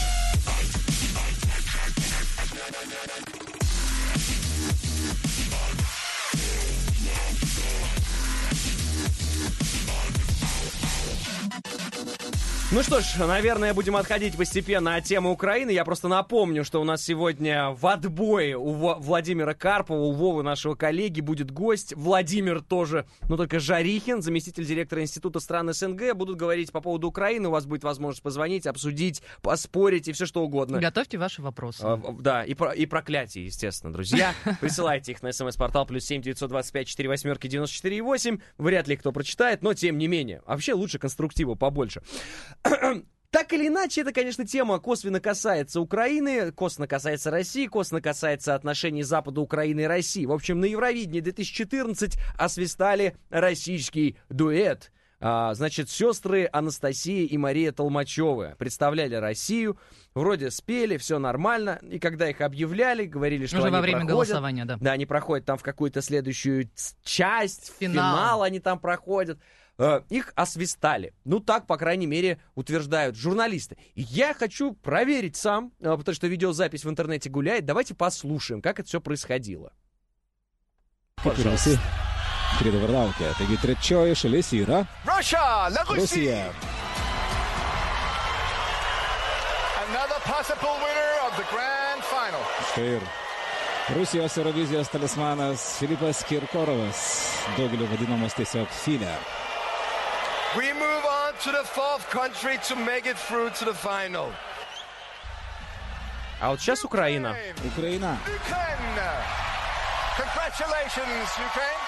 Ну что ж, наверное, будем отходить постепенно от темы Украины. Я просто напомню, что у нас сегодня в отбое у Владимира Карпова, у Вовы, нашего коллеги, будет гость. Владимир тоже, но только Жарихин, заместитель директора Института стран СНГ. Будут говорить по поводу Украины. У вас будет возможность позвонить, обсудить, поспорить и все что угодно. Готовьте ваши вопросы. А, да, и, про, и проклятия, естественно, друзья. Присылайте их на смс-портал плюс семь девятьсот двадцать пять четыре восьмерки девяносто четыре восемь. Вряд ли кто прочитает, но тем не менее. Вообще лучше конструктива побольше. Так или иначе, это, конечно, тема косвенно касается Украины, косвенно касается России, косвенно касается отношений Запада, Украины и России. В общем, на Евровидении две тысячи четырнадцать освистали российский дуэт. А, значит, сестры Анастасия и Мария Толмачевы представляли Россию, вроде спели, все нормально, и когда их объявляли, говорили, что уже они во время проходят, голосования, да. Да, они проходят там в какую-то следующую часть, финал, финал они там проходят. Их освистали. Ну, так, по крайней мере, утверждают журналисты. И я хочу проверить сам, потому что видеозапись в интернете гуляет. Давайте послушаем, как это все происходило. Pojūrėsi prie dabar laukia. Taigi trečioji šalis yra Russia, Rusija. Another possible winner of the grand final. Štai ir Rusijos Eurovizijos talismanas Filipas Kirkorovas, daugeliu vadinamas tiesiog Filė. We move on to the fourth country to make it through to the final. А вот сейчас Украина. Украина. Ukraine. Congratulations, Ukraine.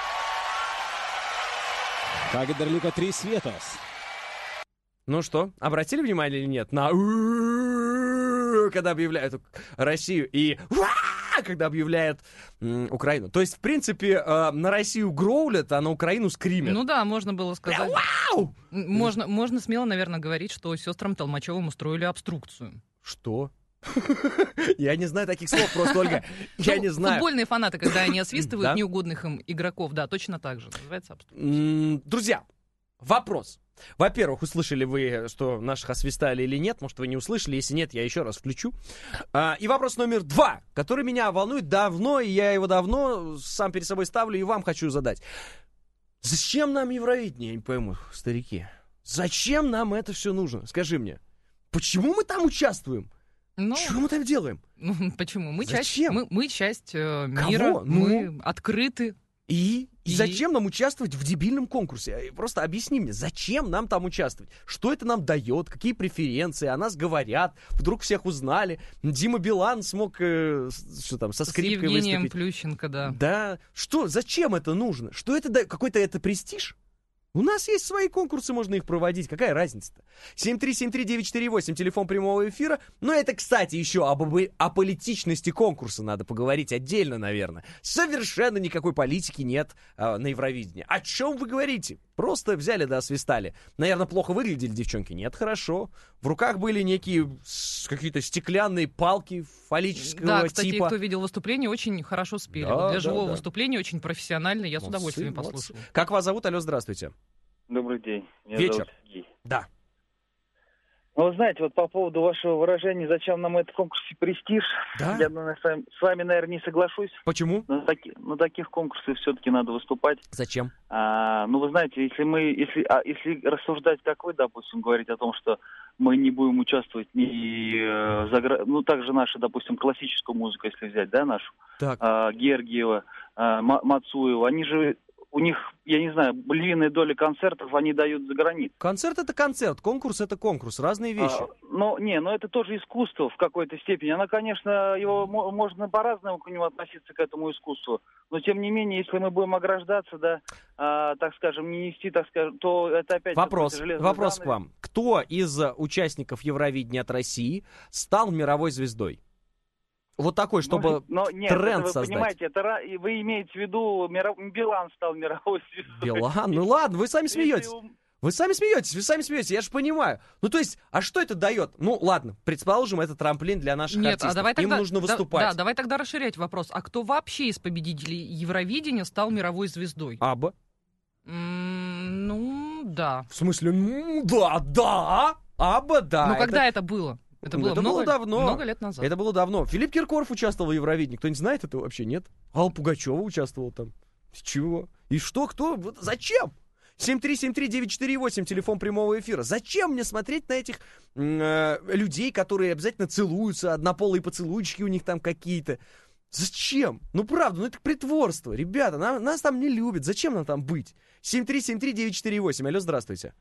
Kągi dar liko trys vietos. Ну что, обратили внимание или нет на когда объявляют Россию и когда объявляют м, Украину. То есть, в принципе, э, на Россию гроулят, а на Украину скримят. Ну да, можно было сказать. Вау! Можно, можно смело, наверное, говорить, что сестрам Толмачевым устроили обструкцию. Что? Я не знаю таких слов, просто, Ольга, я не знаю. Футбольные фанаты, когда они освистывают неугодных им игроков, да, точно так же. Называется обструкция. Друзья, вопрос. Во-первых, услышали вы, что наших освистали или нет? Может, вы не услышали? Если нет, я еще раз включу. А, и вопрос номер два, который меня волнует давно, и я его давно сам перед собой ставлю, и вам хочу задать. Зачем нам Евровидение? Я не пойму, старики. Зачем нам это все нужно? Скажи мне. Почему мы там участвуем? Ну, что мы там делаем? Ну, почему? Мы Зачем? часть, мы, мы часть э, мира, Кого? мы ну? открыты И? И И? зачем нам участвовать в дебильном конкурсе? Просто объясни мне, зачем нам там участвовать? Что это нам дает? Какие преференции? О нас говорят? Вдруг всех узнали? Дима Билан смог э, что там, со скрипкой выступить. С Евгением Плющенко, да. Да. Что? Зачем это нужно? Что это дает? Какой-то это престиж? У нас есть свои конкурсы, можно их проводить. Какая разница-то? семь три семь три девять четыре восемь, телефон прямого эфира. Но это, кстати, еще об, о политичности конкурса надо поговорить отдельно, наверное. Совершенно никакой политики нет э, на Евровидении. О чем вы говорите? Просто взяли да освистали. Наверное, плохо выглядели девчонки? Нет, хорошо. В руках были некие какие-то стеклянные палки фаллического типа. Да, кстати, типа. кто видел выступление, очень хорошо спели. Да, Вот для да, живого да. выступления очень профессионально. Я Молодцы, с удовольствием молодцы. послушала. Как вас зовут? Алло, здравствуйте. Добрый день. Меня Вечер. зовут Сергей. Да. Ну, вы знаете, вот по поводу вашего выражения, зачем нам этот конкурс и престиж, Да? я наверное, с, вами, с вами, наверное, не соглашусь. Почему? На, таки, на таких конкурсах все-таки надо выступать. Зачем? А, ну, вы знаете, если мы, если, а, если рассуждать, как вы, допустим, говорить о том, что мы не будем участвовать ни э, за гра- ну, также нашу, допустим, классическую музыку, если взять, да, нашу, Так. а, Гергиева, а, Ма- Мацуева, они же, у них, я не знаю, львиная доля концертов они дают за границу. Концерт — это концерт, конкурс — это конкурс, разные вещи. А, но, не, но это тоже искусство в какой-то степени. Оно, конечно, его мо- можно по-разному к нему относиться, к этому искусству. Но, тем не менее, если мы будем ограждаться, да, а, так скажем, не нести, так скажем, то это опять... Вопрос, железный вопрос занавес. к вам. Кто из участников Евровидения от России стал мировой звездой? Вот такой, чтобы Может, но нет, тренд это вы создать. понимаете, это ра- и вы имеете в виду, миров... Билан стал мировой звездой. Билан? Ну ладно, вы сами Если смеетесь. у- Вы сами смеетесь, вы сами смеетесь, я же понимаю. Ну, то есть, а что это дает? Ну, ладно, предположим, это трамплин для наших Нет, артистов. а давай Им тогда, нужно да- выступать. Да, давай тогда расширять вопрос. А кто вообще из победителей Евровидения стал мировой звездой? Аба. М, ну, да. В смысле, ну, да, да, Аба, да. Ну, когда это было? Это Ну, было, это много, было давно. много лет назад. Это было давно. Филипп Киркоров участвовал в Евровидении. Кто-нибудь знает этого вообще? Нет? Алла Пугачева участвовала там. С чего? И что? Кто? Вот зачем? семь три семь три девять четыре восемь, телефон прямого эфира. Зачем мне смотреть на этих э, людей, которые обязательно целуются, однополые поцелуйчики у них там какие-то? Зачем? Ну, правда, ну это притворство. Ребята, нам, нас там не любят. Зачем нам там быть? семь три семь три девять четыре восемь. Алло, здравствуйте.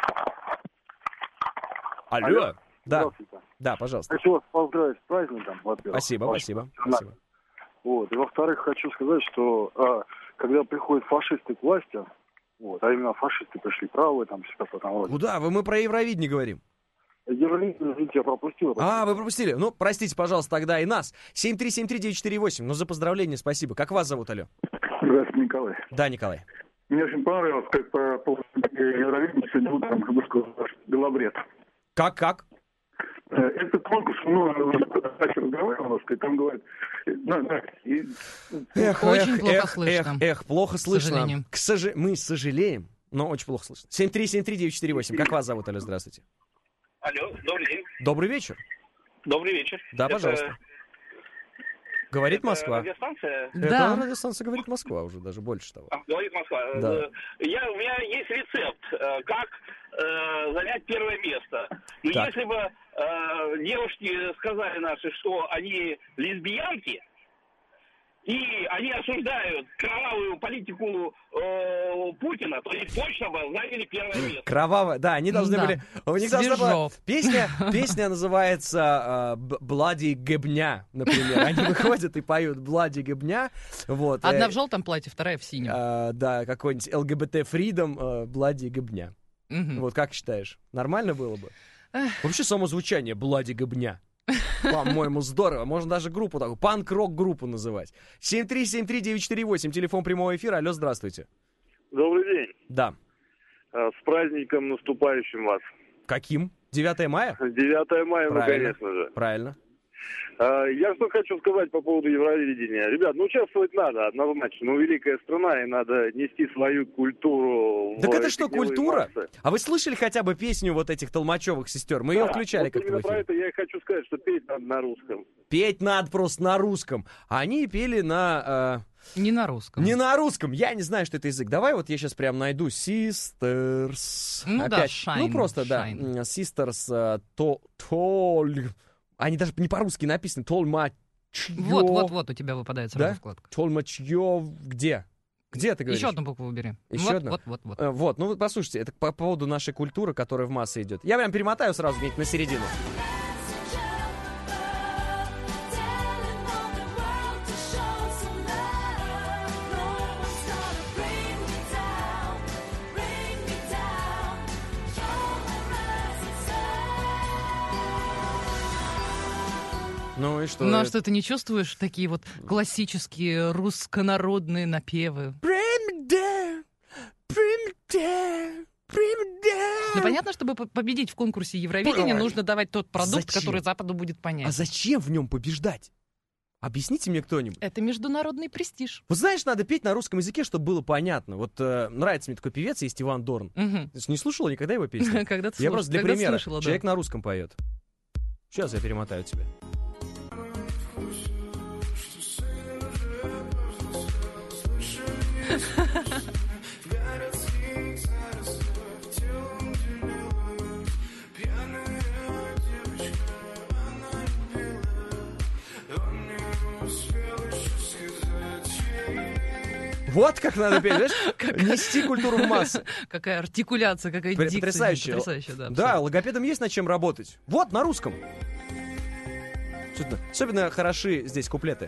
Алло. Алло. Да. Здравствуйте. Да, пожалуйста. Хочу вас поздравить с праздником, во-первых. Спасибо, Ваш спасибо, профессионал. спасибо. Вот. И во-вторых, хочу сказать, что а, когда приходят фашисты к власти, вот, а именно фашисты пришли правые, там, все по там роде. Куда? Вы, мы про Евровидение говорим. Евровидение, извините, я пропустил. А, вы пропустили. Ну, простите, пожалуйста, тогда и нас. семь три семь три девять четыре восемь. Ну, за поздравление спасибо. Как вас зовут, алло? Здравствуйте, Николай. Да, Николай. Мне очень понравилось, как по поводу Евровидения сегодня утром высказал ваш Белобред. Как, как? Этот конкурс, ну, так разговаривал, там говорят, да, да, и... Эх, Очень эх, плохо эх, слышно. Эх, эх, плохо К слышно. сожалению. К сожалению. Мы сожалеем, но очень плохо слышно. семь три семь три девять четыре восемь. Как вас зовут, алло, здравствуйте. Алло, добрый день. Добрый вечер. Добрый вечер. Да, Это- пожалуйста. Говорит это Москва. радиостанция? Это Да. радиостанция «Говорит Москва» уже, даже больше того. А, говорит Москва. Да. Э, Я, у меня есть рецепт, э, как э, занять первое место. Но Так. если бы э, девушки сказали наши, что они лесбиянки, и они осуждают кровавую политику э, Путина, то они точно бы заняли первое место. Кровавая, да, они должны Да. были... У них должна была... Свежо. Песня, песня называется э, «Блади Гебня», например. Они выходят и поют «Блади Гебня». Вот, Одна э, в желтом платье, вторая в синем. э, да, какой-нибудь ЛГБТ Freedom, э, «Блади Гебня». Мгм. Вот как считаешь, нормально было бы? Эх. Вообще само звучание «Блади Гебня». По-моему, здорово. Можно даже группу такую, панк-рок-группу называть. семь три семь три девять четыре восемь, телефон прямого эфира. Алло, здравствуйте. Добрый день. Да. А, С праздником наступающим вас. Каким? девятое мая? девятое мая, ну, Правильно. конечно же. Правильно. А, Я что хочу сказать по поводу Евровидения. Ребят, ну участвовать надо однозначно. Ну, великая страна, и надо нести свою культуру. Так в это эти что, гнилые культура? массы. А вы слышали хотя бы песню вот этих толмачевых сестер? Мы ее Да, включали вот как-то именно в про эфире. это я и хочу сказать, что петь надо на русском. Петь надо просто на русском. А они пели на... Не на русском. э, не на русском. Я не знаю, что это язык. Давай вот я сейчас прям найду. Sisters. Ну да, Опять. Shine, Ну просто, да. Shine. М, Sisters. э, то, толь... Они даже не по-русски написаны. Толмачьё. Вот, вот, вот, у тебя выпадает сразу Да? вкладка. Толмачьё где? Где ты говоришь? Еще одну букву выбери. Еще вот, одну? Вот, вот, вот. Вот, ну вот послушайте, это по поводу нашей культуры, которая в массы идет. Я прям перемотаю сразу где-нибудь на середину. Ну и что? Ну а это? что, ты не чувствуешь такие вот классические руссконародные напевы? Bring me down, bring me down, bring me down. Ну понятно, чтобы победить в конкурсе Евровидения, нужно давать тот продукт, Зачем? который Западу будет понятен. А зачем в нем побеждать? Объясните мне кто-нибудь. Это международный престиж. Вот знаешь, надо петь на русском языке, чтобы было понятно. Вот э, нравится мне такой певец, есть Иван Дорн. Угу. Ты же не слушала никогда его песни? Когда-то Я слуш... просто для Когда примера. слышала, да. Человек на русском поет. Сейчас я перемотаю тебе. Вот как надо петь, знаешь? Нести культуру в массы. Какая артикуляция, какая дикция. Потрясающе. Потрясающе, да. Да, логопедам есть над чем работать. Вот, на русском. Особенно хороши здесь куплеты.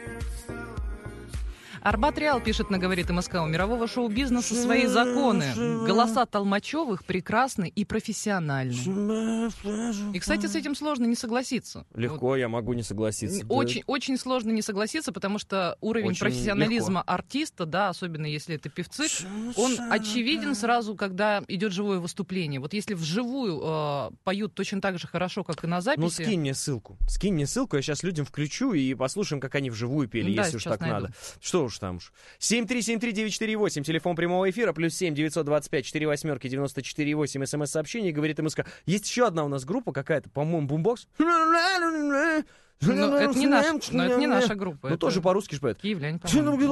Арбат Реал пишет на «Говорит МСК», у мирового шоу-бизнеса свои законы. Голоса Толмачевых прекрасны и профессиональны. И, кстати, с этим сложно не согласиться. Легко, вот. Я могу не согласиться. Очень, да. очень сложно не согласиться, потому что уровень очень профессионализма легко. Артиста, да, особенно если это певцы, он очевиден сразу, когда идет живое выступление. Вот если вживую э, поют точно так же хорошо, как и на записи... Ну, скинь мне ссылку. Скинь мне ссылку, я сейчас людям включу и послушаем, как они вживую пели, да, если уж так найду. Надо. Что уж там уж. семь три семь три девять четыре восемь, телефон прямого эфира, плюс семь девятьсот двадцать пять четыре восьмерки девяносто четыре восемь, смс-сообщение, говорит МСК. Есть еще одна у нас группа какая-то, по-моему, Бумбокс. Ну, это не, наш, но это не наша группа. Ну, это тоже по-русски же поет. Киевляне, по-моему.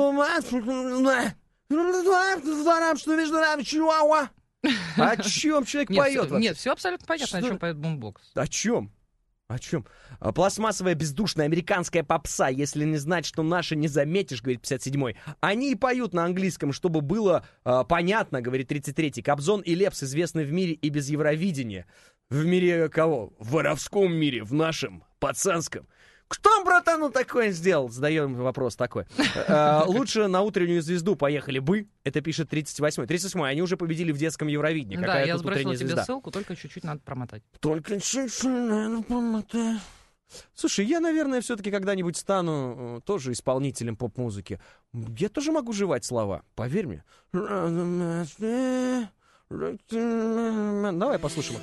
О чем человек нет, поет? Все, нет, все абсолютно понятно, что? О чем поет Бумбокс. О чем? О чем? Пластмассовая бездушная американская попса. Если не знать, что наши не заметишь, говорит пятьдесят седьмой. Они и поют на английском, чтобы было э, понятно, говорит тридцать третий. Кобзон и Лепс известны в мире и без Евровидения. В мире кого? В воровском мире, в нашем, пацанском. Кто, братану, такое сделал? Задаем вопрос такой. Э, лучше на утреннюю звезду поехали бы. Это пишет тридцать восьмой. тридцать восьмой. Они уже победили в детском Евровидении. Да, Какая я тут сбросила тебе звезда? ссылку, только чуть-чуть надо промотать. Только чуть-чуть надо промотать. Слушай, я, наверное, все-таки когда-нибудь стану э, тоже исполнителем поп-музыки. Я тоже могу жевать слова, поверь мне. Давай послушаем.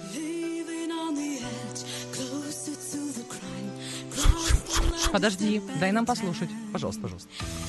Подожди, дай нам послушать. Пожалуйста, пожалуйста.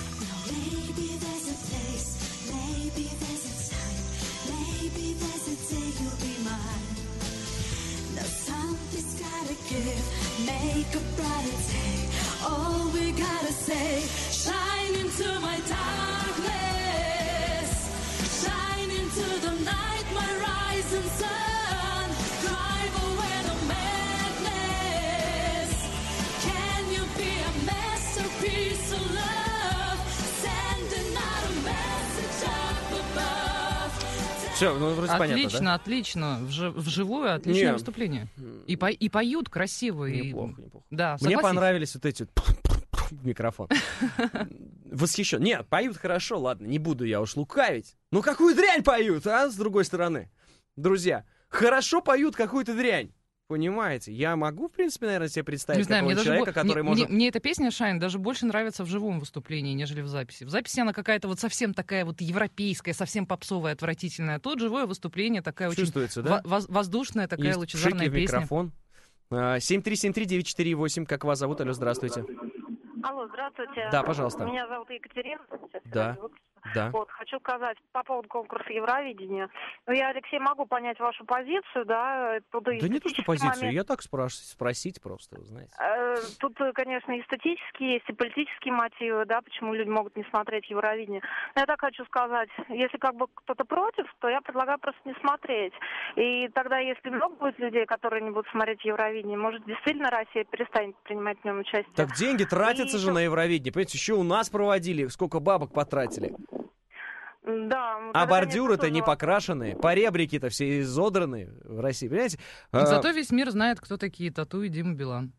Все, ну, вроде отлично, понятно, да? Отлично, Вжи- вживую отличное Не. выступление. И, по- и поют красиво. Неплохо, и... неплохо. Да, Мне согласись. понравились вот эти микрофон. Восхищен. Нет, поют хорошо, ладно, не буду я уж лукавить. Ну какую дрянь поют, а, с другой стороны? Друзья, хорошо поют какую-то дрянь. Понимаете? Я могу, в принципе, наверное, себе представить не знаю, мне человека, даже, который мне, может... Мне, мне эта песня, Шайн, даже больше нравится в живом выступлении, нежели в записи. В записи она какая-то вот совсем такая вот европейская, совсем попсовая, отвратительная. Тут живое выступление такая Чувствуется, очень да? воз- воздушная, такая Есть лучезарная пшики в песня. микрофон. семь три семь три девять четыре восемь, как вас зовут? Алло, здравствуйте. Алло, здравствуйте. Да, пожалуйста. Меня зовут Екатерина. Да. Да. Вот, хочу сказать по поводу конкурса Евровидения. Ну, я, Алексей, могу понять вашу позицию, да. Тут Да не то, что позицию, момент. я так спраш... спросить просто, вы знаете. Э, Тут, конечно, эстетические есть и политические мотивы, да, почему люди могут не смотреть Евровидение. Но я так хочу сказать, если как бы кто-то против, то я предлагаю просто не смотреть. И тогда, если много будет людей, которые не будут смотреть Евровидение, может, действительно Россия перестанет принимать в нем участие. Так деньги тратятся И же еще... на Евровидение. Понимаете, еще у нас проводили, сколько бабок потратили. Да. А бордюры-то не покрашенные, поребрики-то все изодраны в России, понимаете? Зато весь мир знает, кто такие Тату и Дима Билан.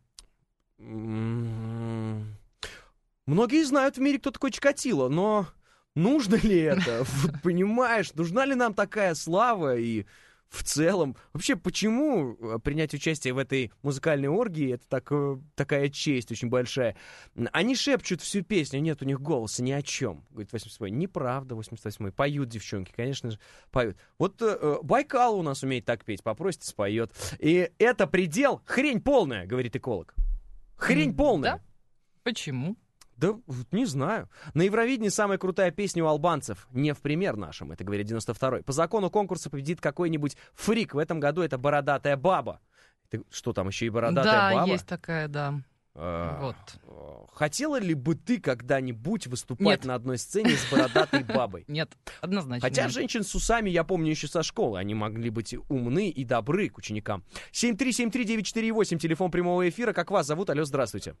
Многие знают в мире, кто такой Чикатило, но нужно ли это? Понимаешь, нужна ли нам такая слава и... В целом, вообще, почему принять участие в этой музыкальной оргии, это так, такая честь очень большая. Они шепчут всю песню, нет у них голоса ни о чем. Говорит восемьдесят восьмой, неправда, восемьдесят восьмой. Поют девчонки, конечно же, поют. Вот э, Байкал у нас умеет так петь, попросите, споет. И это предел, хрень полная, говорит эколог. Хрень mm, полная. Да? Почему? Да, не знаю. На Евровидении самая крутая песня у албанцев. Не в пример нашим, это говорит девяносто второй. По закону конкурса победит какой-нибудь фрик. В этом году это бородатая баба. Это, что там, еще и бородатая да, баба? Да, есть такая, да. А, вот. Хотела ли бы ты когда-нибудь выступать нет. на одной сцене с бородатой бабой? Нет, однозначно. Хотя нет. женщин с усами, я помню еще со школы. Они могли быть умны и добры к ученикам. семь три семь три девять четыре восемь, телефон прямого эфира. Как вас зовут? Алло, здравствуйте.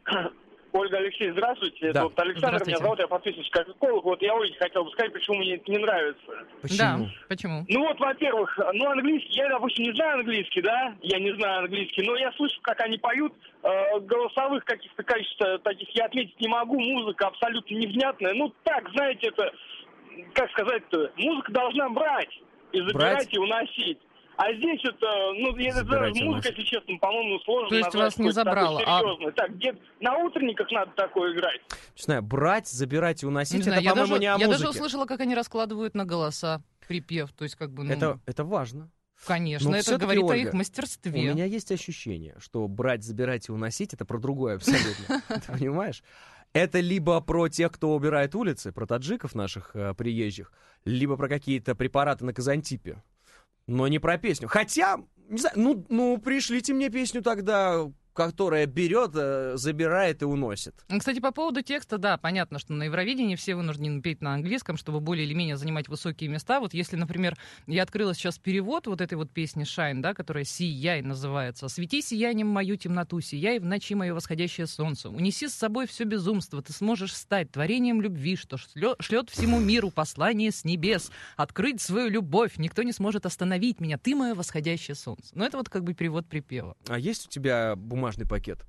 Ольга, Алексей, здравствуйте. Это вот Александр меня зовут, я подписываюсь как эколог. Вот я Ольге хотел бы сказать, почему мне это не нравится. Почему? Да, почему? Ну вот, во-первых, ну английский, я, допустим, не знаю английский, да, я не знаю английский, но я слышу, как они поют, э, голосовых каких-то качеств таких я отметить не могу, музыка абсолютно невнятная. Ну так, знаете, это, как сказать-то, музыка должна брать и забирать брать? И уносить. А здесь это, ну, это музыка, если честно, по-моему, сложно. То есть вас не забрало, а... Так, где на утренниках надо такое играть. Не знаю, брать, забирать и уносить, не это, знаю, по-моему, даже, не о я музыке. Я даже услышала, как они раскладывают на голоса припев, то есть как бы, ну... Это, это важно. Конечно, но это говорит Ольга, о их мастерстве. У меня есть ощущение, что брать, забирать и уносить — это про другое абсолютно. Ты понимаешь? Это либо про тех, кто убирает улицы, про таджиков наших приезжих, либо про какие-то препараты на Казантипе. Но не про песню. Хотя, не знаю, ну, ну пришлите мне песню тогда, которая берет, забирает и уносит. Кстати, по поводу текста, да, понятно, что на Евровидении все вынуждены петь на английском, чтобы более или менее занимать высокие места. Вот если, например, я открыла сейчас перевод вот этой вот песни «Shine», да, которая «Сияй» называется. «Свети сиянием мою темноту, сияй в ночи мое восходящее солнце. Унеси с собой все безумство, ты сможешь стать творением любви, что шлет всему миру послание с небес. Открыть свою любовь, никто не сможет остановить меня, ты мое восходящее солнце». Ну, это вот как бы перевод припева. А есть у тебя бумага? Бумажный пакет.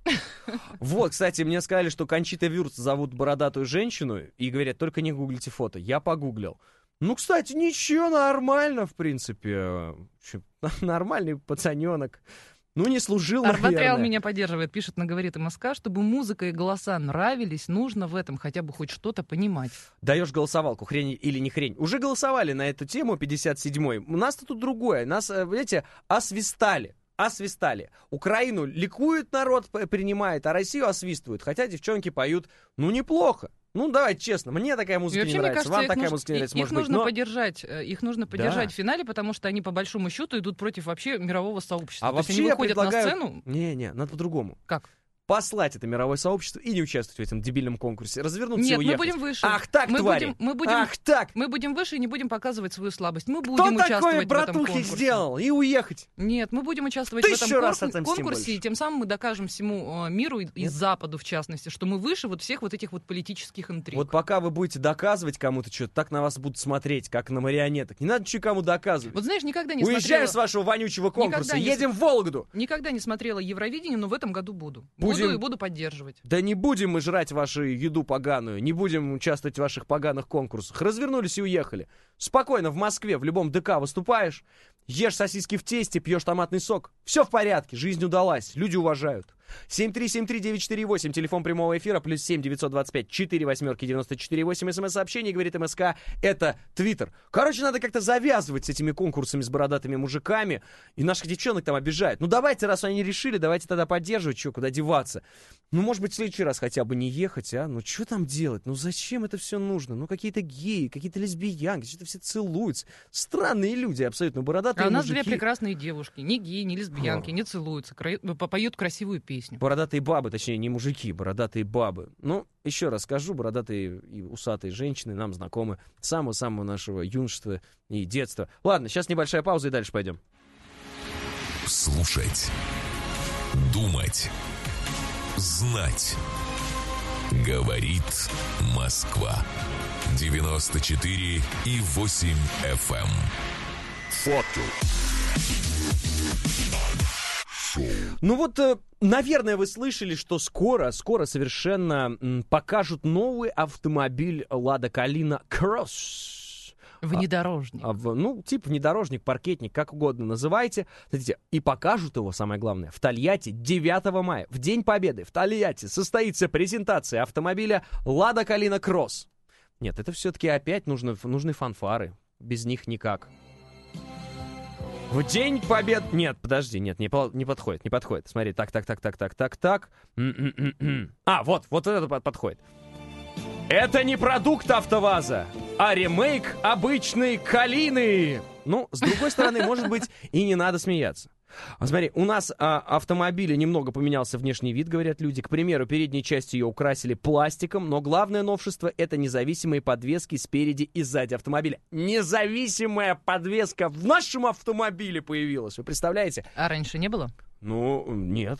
Вот, кстати, мне сказали, что Кончита Вюрст зовут бородатую женщину, и говорят, только не гуглите фото. Я погуглил. Ну, кстати, ничего, нормально, в принципе. Нормальный пацаненок. Ну, не служил, наверное. Арбатриал меня поддерживает, пишет на «Говорит МСК», чтобы музыка и голоса нравились, нужно в этом хотя бы хоть что-то понимать. Даешь голосовалку, хрень или не хрень. Уже голосовали на эту тему, пятьдесят седьмой. У нас-то тут другое. Нас, видите, освистали. Освистали. Украину ликует народ, принимает, а Россию освистывают. Хотя девчонки поют, ну, неплохо. Ну, давайте честно, мне такая музыка не нравится, кажется, вам такая нужно, музыка не нравится, их, может их быть, нужно но... поддержать, их нужно поддержать да. в финале, потому что они, по большому счету, идут против вообще мирового сообщества. А То вообще есть они выходят предлагаю... на сцену... Не-не, надо по-другому. Как? Послать это мировое сообщество и не участвовать в этом дебильном конкурсе. Развернуться Нет, и уехать. мы будем выше. Ах так, мы твари! Будем, мы будем, Ах так! Мы будем выше и не будем показывать свою слабость. Мы будем Кто участвовать такое в этом братухи конкурсе. сделал? И уехать? Нет, мы будем участвовать Тысячу в этом раз конкурсе, отомстим конкурсе больше. и тем самым мы докажем всему э, миру и, и Западу, в частности, что мы выше вот всех вот этих вот политических интриг. Вот пока вы будете доказывать кому-то что-то, так на вас будут смотреть, как на марионеток. Не надо ничего кому доказывать. Вот знаешь, никогда не Уезжаем смотрела... с вашего вонючего конкурса, не... едем в Вологду. Никогда не смотрела Евровидение, но в этом году буду. Будем... Буду и буду поддерживать. Да не будем мы жрать вашу еду поганую, не будем участвовать в ваших поганых конкурсах. Развернулись и уехали. Спокойно в Москве в любом ДК выступаешь, ешь сосиски в тесте, пьешь томатный сок. Все в порядке, жизнь удалась, люди уважают. семь три семь три девять четыре восемь, телефон прямого эфира, плюс семь девятьсот двадцать пять четыре восьмерки девяносто четыре восемь, смс-сообщение, говорит МСК, это Твиттер. Короче, надо как-то завязывать с этими конкурсами с бородатыми мужиками, и наших девчонок там обижают. Ну давайте, раз они решили, давайте тогда поддерживать, что, куда деваться. Ну, может быть, в следующий раз хотя бы не ехать, а? Ну, что там делать? Ну, зачем это все нужно? Ну, какие-то геи, какие-то лесбиянки, что-то все целуются. Странные люди, абсолютно бородатые мужики. А у нас мужики. две прекрасные девушки, ни геи, ни лесбиянки, О. не целуются, кра... поют красивую песню. Бородатые бабы, точнее, не мужики, бородатые бабы. Ну, еще раз скажу, бородатые и усатые женщины нам знакомы с самого-самого нашего юношества и детства. Ладно, сейчас небольшая пауза и дальше пойдем. Слушать. Думать. Знать. Говорит Москва. девяносто четыре и восемь эф эм. Факел. Ну вот, наверное, вы слышали, что скоро, скоро совершенно покажут новый автомобиль Lada Kalina Cross. Внедорожник. А, а, ну, типа внедорожник, паркетник, как угодно называйте. Смотрите, и покажут его, самое главное, в Тольятти девятого мая. В День Победы в Тольятти состоится презентация автомобиля Lada Kalina Cross. Нет, это все-таки опять нужны, нужны фанфары. Без них никак. В День Победы... Нет, подожди, нет, не, по... не подходит, не подходит. Смотри, так, так, так, так, так, так, так. А, вот, вот это подходит. Это не продукт АвтоВАЗа, а ремейк обычной Калины. Ну, с другой стороны, может быть, и не надо смеяться. Смотри, у нас а, автомобиля немного поменялся внешний вид, говорят люди. К примеру, передней частью ее украсили пластиком, но главное новшество — это независимые подвески спереди и сзади автомобиля. Независимая подвеска в нашем автомобиле появилась, вы представляете? А раньше не было? Ну, нет.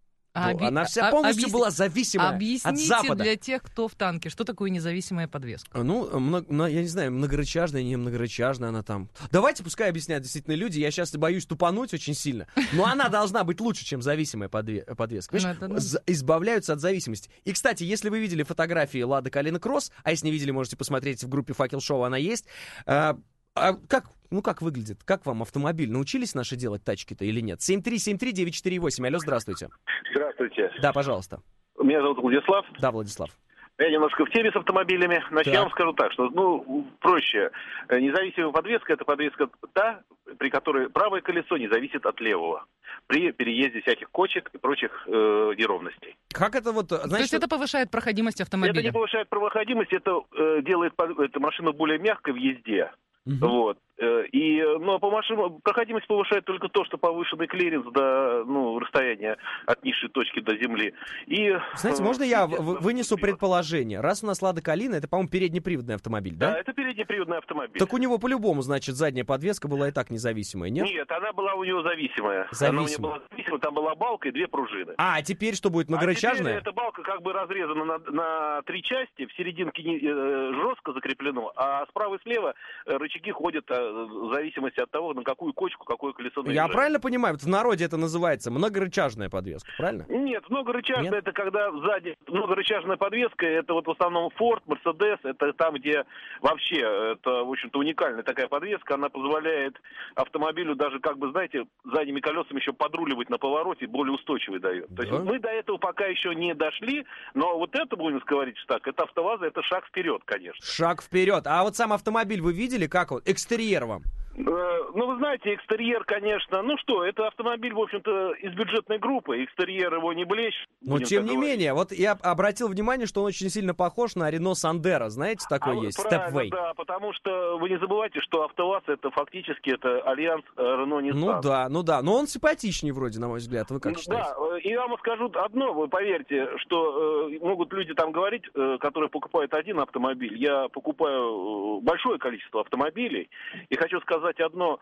А оби... Она вся полностью объясни... была зависимая Объясните от Запада. Объясните для тех, кто в танке, что такое независимая подвеска? Ну, много, я не знаю, многорычажная, не многорычажная она там. Давайте, пускай объясняют действительно люди. Я сейчас боюсь тупануть очень сильно. Но она должна быть лучше, чем зависимая подве... подвеска. Это... Избавляются от зависимости. И, кстати, если вы видели фотографии Lada Kalina Cross, а если не видели, можете посмотреть в группе Факел Шоу, она есть. А, а как... Ну, как выглядит? Как вам автомобиль? Научились наши делать тачки-то или нет? семь три семь три девять четыре восемь. Алло, здравствуйте. Здравствуйте. Да, пожалуйста. Меня зовут Владислав. Да, Владислав. Я немножко в теме с автомобилями. Значит, так. Я вам скажу так, что, ну, проще. Независимая подвеска — это подвеска та, при которой правое колесо не зависит от левого при переезде всяких кочек и прочих э, неровностей. Как это вот... Значит, то есть это повышает проходимость автомобиля? Это не повышает проходимость, это э, делает эту машину более мягкой в езде. Uh-huh. Вот. И, но по машину проходимость повышает только то, что повышенный клиренс до, ну, расстояния от низшей точки до земли. И, знаете, можно я вынесу предположение? Раз у нас Lada Kalina, это, по-моему, переднеприводный автомобиль, да? Да, это переднеприводный автомобиль. Так у него по-любому, значит, задняя подвеска была и так независимая, нет? Нет, она была у него зависимая. Зависимая. Она у него была зависимая, там была балка и две пружины. А, а теперь что будет, многорычажная? А теперь эта балка как бы разрезана на, на три части, в серединке не, э, жестко закреплено, а справа и слева рычаги ходят в зависимости от того, на какую кочку, какое колесо наезжает. Я правильно понимаю, в народе это называется многорычажная подвеска, правильно? Нет, многорычажная — это когда сзади многорычажная подвеска, это вот в основном Ford, Mercedes, это там, где вообще, это, в общем-то, уникальная такая подвеска, она позволяет автомобилю даже, как бы, знаете, задними колесами еще подруливать на повороте, более устойчивый дает. Да? То есть мы до этого пока еще не дошли, но вот это, будем говорить так, это АвтоВАЗа, это шаг вперед, конечно. Шаг вперед. А вот сам автомобиль вы видели, как он? Экстерьер вам? Ну, вы знаете, экстерьер, конечно, ну что, это автомобиль, в общем-то, из бюджетной группы, экстерьер его не блещет. Но, тем не менее, вот я обратил внимание, что он очень сильно похож на Renault Sandero, знаете, такой а, есть, Stepway. Да, потому что вы не забывайте, что АвтоВАЗ — это фактически это альянс Renault-Nissan. Ну да, ну да, но он симпатичнее вроде, на мой взгляд, вы как ну, считаете? Да, и я вам скажу одно, вы поверьте, что э, могут люди там говорить, э, которые покупают один автомобиль, я покупаю большое количество автомобилей, и хочу сказать одно,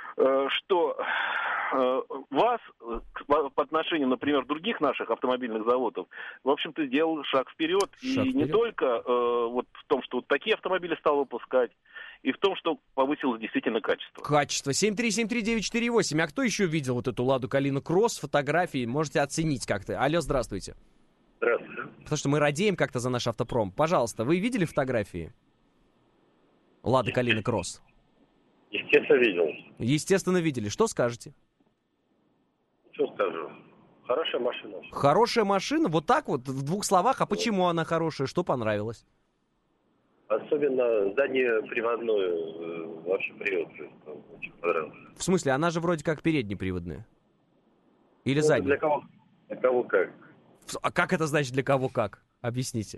что ВАЗ по отношению, например, других наших автомобильных заводов, в общем-то, сделал шаг вперед. Шаг и вперед. Не только вот в том, что вот такие автомобили стал выпускать, и в том, что повысилось действительно качество. Качество. семь три семь три девять четыре восемь. А кто еще видел вот эту Ладу Kalina Cross, фотографии? Можете оценить как-то. Алло, здравствуйте. Здравствуйте. Потому что мы радеем как-то за наш автопром. Пожалуйста, вы видели фотографии Лады Kalina Cross? Естественно, видел. Естественно, видели. Что скажете? Что скажу? Хорошая машина. Хорошая машина? Вот так вот, в двух словах. А почему она хорошая? Что понравилось? Особенно заднеприводную вообще привод. Очень понравилось. В смысле? Она же вроде как переднеприводная. Или ну, задняя? Для кого? Для кого как? А как это значит для кого как? Объясните.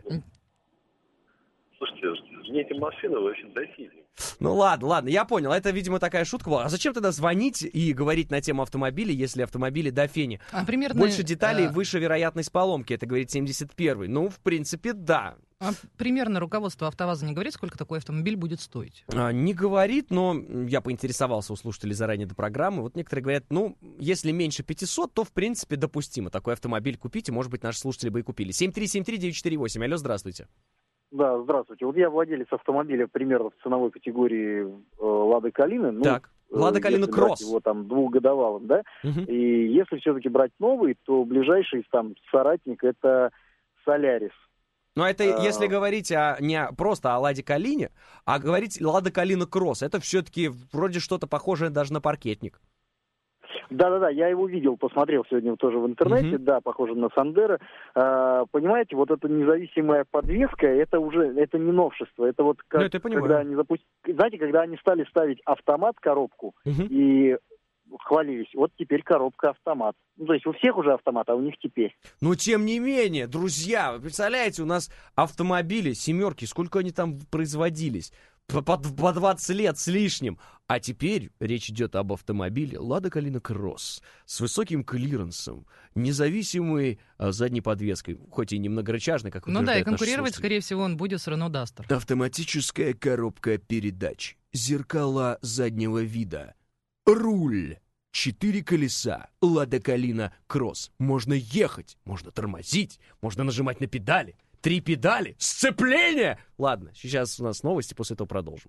Слушайте, ждите машину, вы очень досили. Ну ладно, ладно, я понял. Это, видимо, такая шутка была. А зачем тогда звонить и говорить на тему автомобилей, если автомобили до фени? А примерно, больше деталей, а... выше вероятность поломки. Это говорит семьдесят первый. Ну, в принципе, да. А примерно руководство АвтоВАЗа не говорит, сколько такой автомобиль будет стоить? А, не говорит, но я поинтересовался у слушателей заранее до программы. Вот некоторые говорят, ну, если меньше пятисот, то, в принципе, допустимо такой автомобиль купить, и, может быть, наши слушатели бы и купили. семь три семь три девять четыре восемь. Алло, здравствуйте. Да, здравствуйте. Вот я владелец автомобиля примерно в ценовой категории э, «Лада Калина». Ну, так, «Лада Калина Кросс». Его там двухгодовалым, да? Угу. И если все-таки брать новый, то ближайший там соратник — это «Солярис». Но это а... если говорить о, не просто о «Ладе Калине», а говорить «Лада Калина Кросс». Это все-таки вроде что-то похожее даже на паркетник. Да-да-да, я его видел, посмотрел сегодня тоже в интернете, mm-hmm. да, похоже на Сандеро. А, понимаете, вот эта независимая подвеска, это уже, это не новшество, это вот как, это когда они запустили, знаете, когда они стали ставить автомат, коробку, mm-hmm. и хвалились, вот теперь коробка автомат. Ну, то есть у всех уже автомат, а у них теперь. Но тем не менее, друзья, вы представляете, у нас автомобили, семерки, сколько они там производились? По, по, по двадцать лет с лишним. А теперь речь идет об автомобиле «Лада Калина Кросс» с высоким клиренсом, независимой а, задней подвеской, хоть и немногорычажной, как Ну да, и конкурировать, скорее всего, он будет с Renault Duster. Автоматическая коробка передач, зеркала заднего вида, руль, четыре колеса, «Лада Калина Кросс». Можно ехать, можно тормозить, можно нажимать на педали. Три педали, сцепление! Ладно, сейчас у нас новости, после этого продолжим.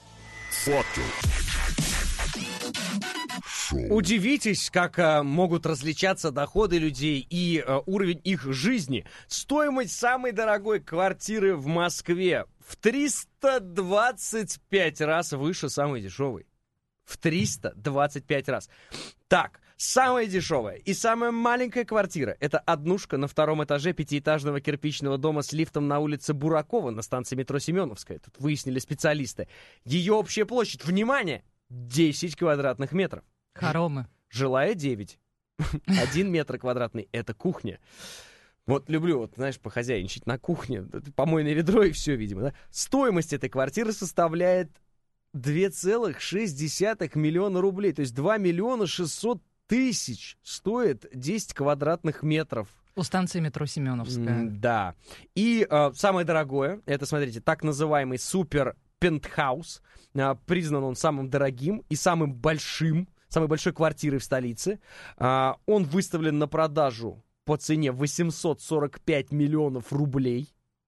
Удивитесь, как а, могут различаться доходы людей и а, уровень их жизни. Стоимость самой дорогой квартиры в Москве в триста двадцать пять раз выше самой дешевой. В триста двадцать пять раз. Так, самая дешевая и самая маленькая квартира — это однушка на втором этаже пятиэтажного кирпичного дома с лифтом на улице Буракова на станции метро Семеновская. Тут выяснили специалисты. Ее общая площадь, внимание, десять квадратных метров. Хоромы. Жилая девять. Один метр квадратный — это кухня. Вот люблю, вот, знаешь, похозяйничать на кухне. Помойное ведро и все, видимо. Да? Стоимость этой квартиры составляет два целых шесть десятых миллиона рублей. То есть два миллиона шестьсот тысяч стоит десять квадратных метров. У станции метро Семеновская. М, да. И э, самое дорогое, это, смотрите, так называемый супер пентхаус. Э, признан он самым дорогим и самым большим, самой большой квартирой в столице. Э, он выставлен на продажу по цене восемьсот сорок пять миллионов рублей.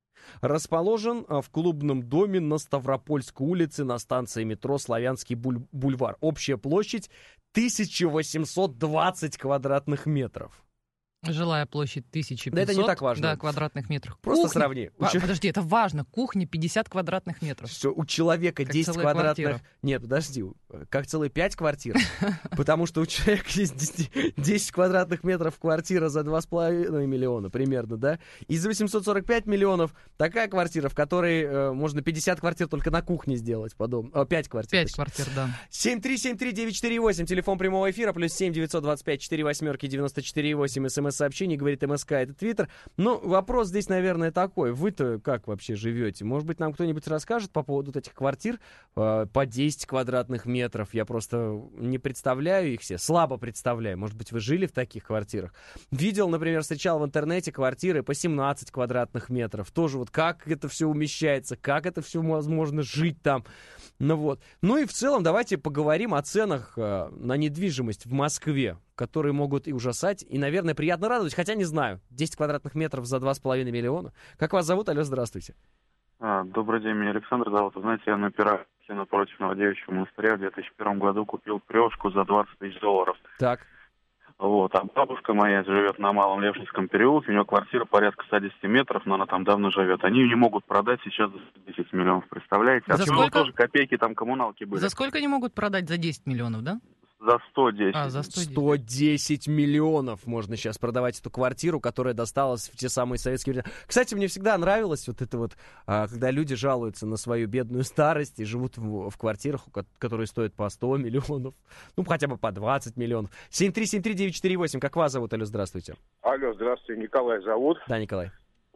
Расположен в клубном доме на Ставропольской улице на станции метро Славянский буль- бульвар. Общая площадь тысяча восемьсот двадцать квадратных метров. Жилая площадь тысяча пятьсот, да, это не так важно. Да, квадратных метров. Просто Кухня... сравни. А, подожди, это важно. Кухня пятьдесят квадратных метров. Все, у человека как десять квадратных... Квартира. Нет, подожди, как целые пять квартир. Потому что у человека есть десять квадратных метров квартира за два с половиной миллиона примерно, да? И за восемьсот сорок пять миллионов такая квартира, в которой э, можно пятьдесят квартир только на кухне сделать. Подобно. О, пять квартир. пять квартир, да. семь три семь три девять четыре восемь, телефон прямого эфира, плюс семь девятьсот двадцать пять четыре восьмерки девяносто четыре восемь, смс-сообщение, говорит МСК, это Твиттер. Ну, вопрос здесь, наверное, такой. Вы-то как вообще живете? Может быть, нам кто-нибудь расскажет по поводу вот этих квартир э, по десять квадратных метров? Я просто не представляю их все, слабо представляю. Может быть, вы жили в таких квартирах? Видел, например, встречал в интернете квартиры по семнадцать квадратных метров. Тоже вот как это все умещается, как это все возможно жить там. Ну вот. Ну и в целом давайте поговорим о ценах э, на недвижимость в Москве, которые могут и ужасать, и, наверное, приятно радовать, хотя не знаю. десять квадратных метров за два с половиной миллиона. Как вас зовут? Алло, здравствуйте. А, добрый день, меня Александр зовут. Вы знаете, я на пирате напротив Новодевичьего монастыря в две тысячи первом году купил трешку за двадцать тысяч долларов. Так. Вот, а бабушка моя живет на Малом Левшинском переулке, у нее квартира порядка ста десяти метров, но она там давно живет. Они ее не могут продать сейчас за сто десять миллионов, представляете? А за сколько? Тоже копейки там коммуналки были. За сколько они могут продать? За десять миллионов, да? За сто десять. А, за сто десять. сто десять миллионов можно сейчас продавать эту квартиру, которая досталась в те самые советские времена. Кстати, мне всегда нравилось вот это вот, а, когда люди жалуются на свою бедную старость и живут в, в квартирах, которые стоят по сто миллионов, ну, хотя бы по двадцать миллионов. семь три семь три девять четыре восемь, как вас зовут? Алло, здравствуйте. Алло, здравствуйте, Николай зовут. Да, Николай.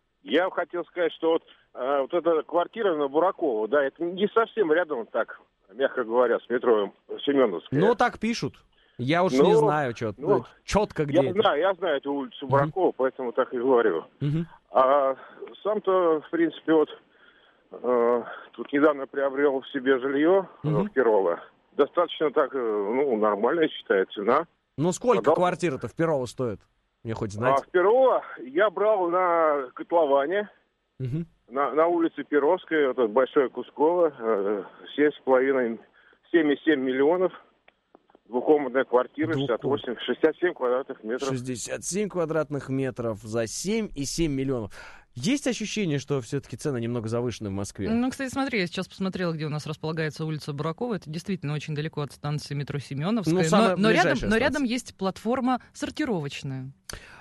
Я хотел сказать, что вот, э, вот эта квартира на Буракова, да, это не совсем рядом так, мягко говоря, с метро Семеновская. Ну, так пишут. Я уж ну, не знаю, чё, ну, четко где я это. знаю, я знаю эту улицу Буракова, mm-hmm. поэтому так и говорю. Mm-hmm. А сам-то, в принципе, вот э, тут недавно приобрел в себе жилье mm-hmm. в Перово. Достаточно так, ну, нормальная, считаю, цена. Ну, сколько Продал... квартира-то в Перово стоит? Мне хоть знать. А в Перово я брал на котловане. Mm-hmm. на, на улице Перовская, вот, Большое Кусково, семь с половиной, семь и семь миллионов. Двухкомнатная квартира, шестьдесят восемь, шестьдесят семь квадратных метров. шестьдесят семь квадратных метров за семь и семь миллионов. Есть ощущение, что все-таки цены немного завышены в Москве? Ну, кстати, смотри, я сейчас посмотрела, где у нас располагается улица Буракова. Это действительно очень далеко от станции метро Семеновская. Ну, но, но, рядом, но рядом есть платформа сортировочная.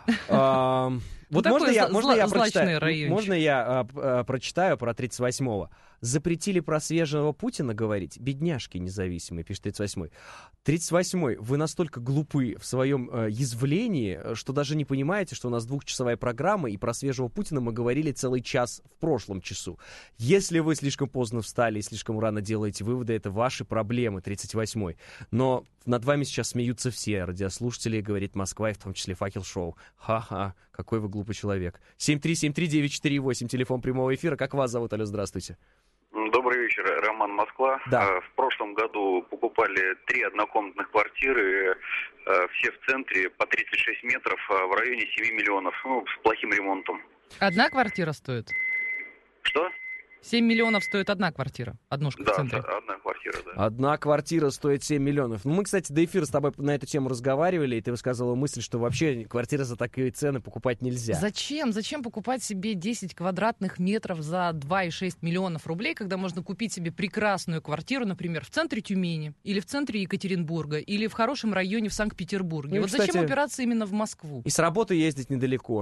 Вот можно я, можно я прочитаю? Можно я а, прочитаю про тридцать восьмого? Запретили про свежего Путина говорить? Бедняжки независимые, пишет тридцать восьмой. тридцать восьмой. Вы настолько глупы в своем э, язвлении, что даже не понимаете, что у нас двухчасовая программа, и про свежего Путина мы говорили целый час в прошлом часу. Если вы слишком поздно встали и слишком рано делаете выводы, это ваши проблемы, тридцать восьмой. Но над вами сейчас смеются все радиослушатели, говорит Москва, и в том числе Факел Шоу. Ха-ха, какой вы глупый человек. семь три семь три девять четыре восемь, телефон прямого эфира. Как вас зовут? Алло, здравствуйте. Добрый вечер, Роман, Москва. Да. В прошлом году покупали три однокомнатных квартиры, все в центре, по тридцать шесть метров, в районе семь миллионов, ну, с плохим ремонтом. Одна квартира стоит? Что? семь миллионов стоит одна квартира, однушка да, в центре. Да, одна квартира, да. Одна квартира стоит семь миллионов. Ну, мы, кстати, до эфира с тобой на эту тему разговаривали, и ты высказывала мысль, что вообще квартиры за такие цены покупать нельзя. Зачем? Зачем покупать себе десять квадратных метров за два и шесть миллионов рублей, когда можно купить себе прекрасную квартиру, например, в центре Тюмени, или в центре Екатеринбурга, или в хорошем районе в Санкт-Петербурге? Ну, вот кстати, зачем упираться именно в Москву? И с работы ездить недалеко.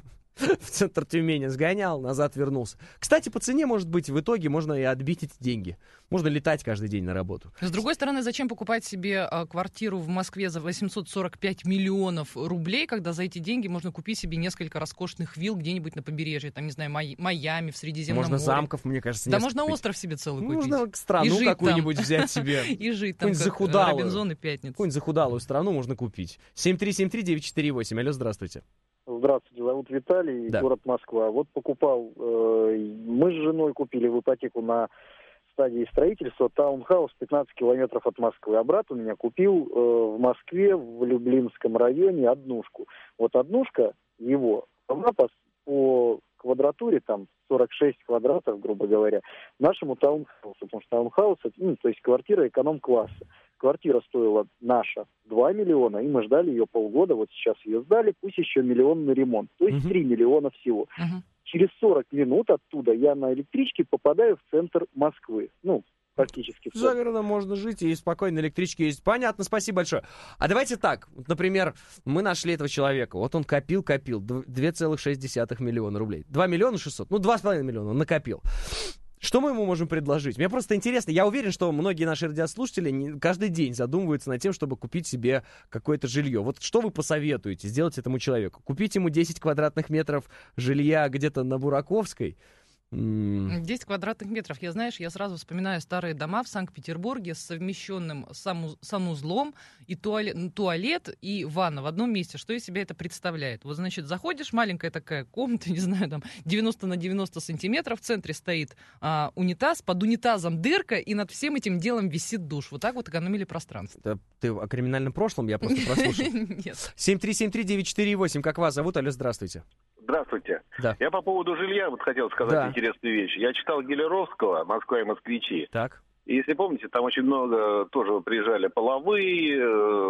В центр Тюмени сгонял, назад вернулся. Кстати, по цене, может быть, в итоге можно и отбить эти деньги. Можно летать каждый день на работу. С другой стороны, зачем покупать себе а, квартиру в Москве за восемьсот сорок пять миллионов рублей, когда за эти деньги можно купить себе несколько роскошных вилл где-нибудь на побережье, там, не знаю, Май- Майами, в Средиземном можно море. Можно замков, мне кажется, да, можно остров себе целый купить. Можно страну какую-нибудь взять себе. И жить там, как Робинзон и Пятница. Какую-нибудь захудалую страну можно купить. семь три семь три девять четыре восемь. Алло, здравствуйте. Здравствуйте, зовут Виталий, да. Город Москва. Вот покупал, э, мы с женой купили в ипотеку на стадии строительства таунхаус пятнадцать километров от Москвы. А брат у меня купил э, в Москве, в Люблинском районе, однушку. Вот однушка его, она по, по квадратуре, там, сорок шесть квадратов, грубо говоря, нашему таунхаусу. Потому что таунхаус, ну, то есть квартира эконом-класса. Квартира стоила наша два миллиона, и мы ждали ее полгода, вот сейчас ее сдали, пусть еще миллион на ремонт, то есть три uh-huh. миллиона всего. Uh-huh. Через сорок минут оттуда я на электричке попадаю в центр Москвы, ну, практически в центр. За городом можно жить и спокойно электрички ездить. Понятно, спасибо большое. А давайте так, вот, например, мы нашли этого человека, вот он копил-копил, два целых шесть десятых миллиона рублей, два миллиона шестьсот, ну, два с половиной миллиона он накопил. Что мы ему можем предложить? Мне просто интересно. Я уверен, что многие наши радиослушатели каждый день задумываются над тем, чтобы купить себе какое-то жилье. Вот что вы посоветуете сделать этому человеку? Купить ему десять квадратных метров жилья где-то на Бураковской? десять квадратных метров. Я, знаешь, я сразу вспоминаю старые дома в Санкт-Петербурге с совмещенным санузлом и туалет, туалет и ванна в одном месте. Что из себя это представляет? Вот, значит, заходишь, маленькая такая комната, не знаю, там девяносто на девяносто сантиметров, в центре стоит а, унитаз, под унитазом дырка, и над всем этим делом висит душ. Вот так вот экономили пространство. Это ты о криминальном прошлом? Я просто прослушал. Нет. семь три семь три девять четыре восемь. Как вас зовут? Алло, здравствуйте. Здравствуйте. Да. Я по поводу жилья вот хотел сказать да. интересную вещь. Я читал Гелеровского «Москва и москвичи». Так. И если помните, там очень много тоже приезжали половые,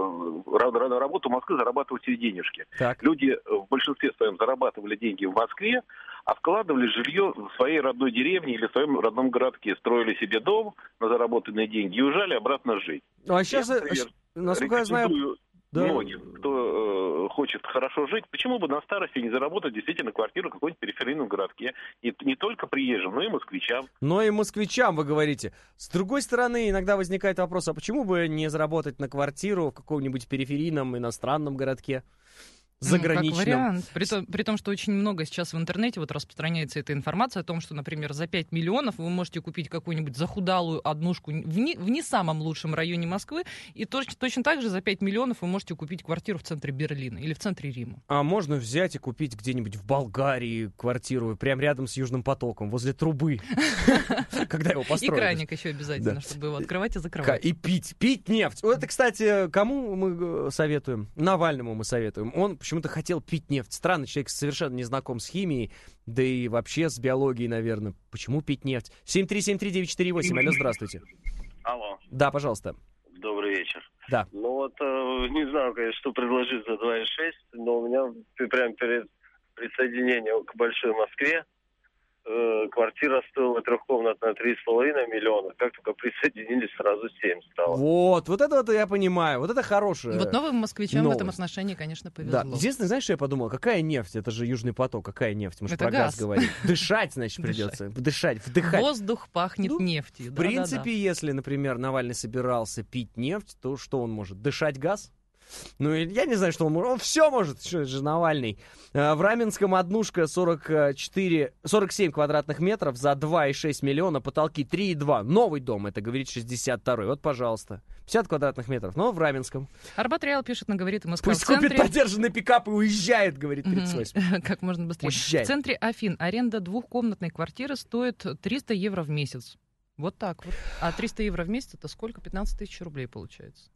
э, работу в Москве зарабатывать себе денежки. Так. Люди в большинстве своем зарабатывали деньги в Москве, а вкладывали жилье в своей родной деревне или в своем родном городке. Строили себе дом на заработанные деньги и уезжали обратно жить. Ну, а сейчас, я, например, насколько я знаю... Да. Многим, кто э, хочет хорошо жить, почему бы на старости не заработать действительно квартиру в какой-нибудь периферийном городке? И не только приезжим, но и москвичам. Но и москвичам, вы говорите. С другой стороны, иногда возникает вопрос, а почему бы не заработать на квартиру в каком-нибудь периферийном иностранном городке? Заграничным. Ну, как вариант. При, то, при том, что очень много сейчас в интернете вот распространяется эта информация о том, что, например, за пять миллионов вы можете купить какую-нибудь захудалую однушку в не, в не самом лучшем районе Москвы, и точно, точно так же за пять миллионов вы можете купить квартиру в центре Берлина или в центре Рима. А можно взять и купить где-нибудь в Болгарии квартиру, прямо рядом с Южным потоком, возле трубы, когда его построят. И краник еще обязательно, чтобы его открывать и закрывать. И пить, пить нефть. Это, кстати, кому мы советуем? Навальному мы советуем. Он почему-то хотел пить нефть. Странно, человек совершенно не знаком с химией, да и вообще с биологией, наверное. Почему пить нефть? семь три семь три девять четыре восемь. Алло, здравствуйте. Алло. Да, пожалуйста. Добрый вечер. Да. Ну вот, э, не знаю, конечно, что предложить за два и шесть, но у меня прямо перед присоединением к Большой Москве э, квартира стоила трехкомнатная три с половиной миллиона. Как только присоединились, сразу семь стало. Вот, вот это вот я понимаю. Вот это хорошее. Вот новым москвичам новость. в этом отношении, конечно, повезло. Да. Единственное, знаешь, что я подумал? Какая нефть? Это же Южный поток. Какая нефть? Мы же про газ. газ говорим. Дышать, значит, придется. Дышать, вдыхать. Воздух пахнет ну, нефтью. В да, принципе, да, да. если, например, Навальный собирался пить нефть, то что он может? Дышать газ? Ну, я не знаю, что он может. Он все может, что это же Навальный. В Раменском однушка сорок четыре, сорок семь квадратных метров за два и шесть миллиона, потолки три и два. Новый дом, это говорит шестьдесят второй. Вот, пожалуйста. пятьдесят квадратных метров, но в Раменском. Арбат Реал пишет на «Говорит Москва». Пусть в центре... купит подержанный пикап и уезжает, говорит тридцать восемь. Как можно быстрее. Уезжает. В центре Афин аренда двухкомнатной квартиры стоит триста евро в месяц. Вот так вот. А триста евро в месяц это сколько? пятнадцать тысяч рублей получается.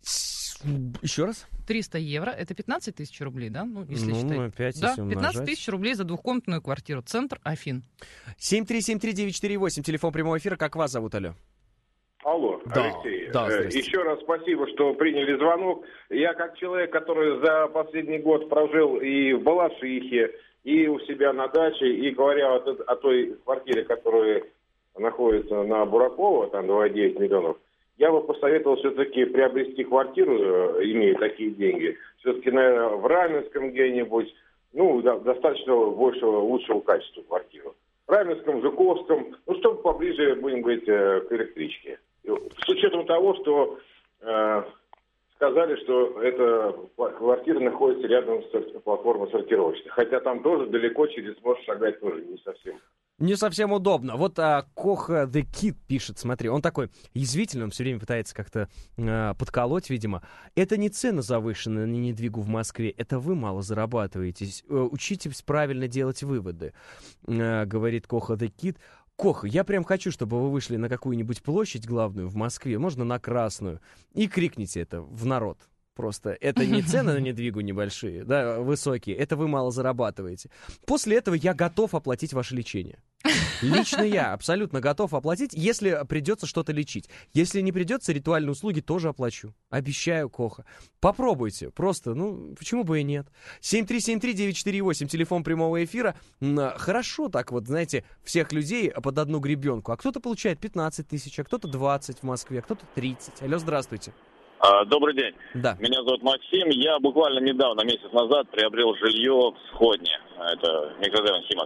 Еще раз? триста евро это пятнадцать тысяч рублей, да? Ну, если ну, считать. опять, да, если пятнадцать тысяч рублей за двухкомнатную квартиру. Центр Афин. семь три семь три девять четыре восемь. Телефон прямого эфира. Как вас зовут, алло? Алло, да, Алексей. Да, э, еще раз спасибо, что приняли звонок. Я как человек, который за последний год прожил и в Балашихе, и у себя на даче, и говоря о, о той квартире, которая находится на Буракова, там два и девять миллионов, я бы посоветовал все-таки приобрести квартиру, имея такие деньги, все-таки, наверное, в Раменском где-нибудь, ну, до, достаточно большего, лучшего качества квартиру. В Раменском, Жуковском, ну, чтобы поближе, будем говорить, к электричке. С учетом того, что э, сказали, что эта квартира находится рядом с платформой сортировочной. Хотя там тоже далеко, через мост шагать тоже не совсем. Не совсем удобно. Вот а, Коха the Kid пишет, смотри, он такой язвительный, он все время пытается как-то а, подколоть, видимо. Это не цена завышенная на недвигу в Москве, это вы мало зарабатываете. Учитесь правильно делать выводы, а, говорит Коха the Kid. Коха, я прям хочу, чтобы вы вышли на какую-нибудь площадь главную в Москве, можно на Красную, и крикните это в народ. Просто это не цены на недвигу небольшие, да, высокие, это вы мало зарабатываете. После этого я готов оплатить ваше лечение. Лично я абсолютно готов оплатить, если придется что-то лечить. Если не придется, ритуальные услуги тоже оплачу. Обещаю, Коха. Попробуйте. Просто, ну, почему бы и нет. семь три семь три девять четыре восемь, телефон прямого эфира. Хорошо так вот, знаете, всех людей под одну гребенку. А кто-то получает пятнадцать тысяч, а кто-то двадцать в Москве, а кто-то тридцать. Алло, здравствуйте. Добрый день. Да. Меня зовут Максим. Я буквально недавно, месяц назад, приобрел жилье в Сходне. Это микрорайон Химок.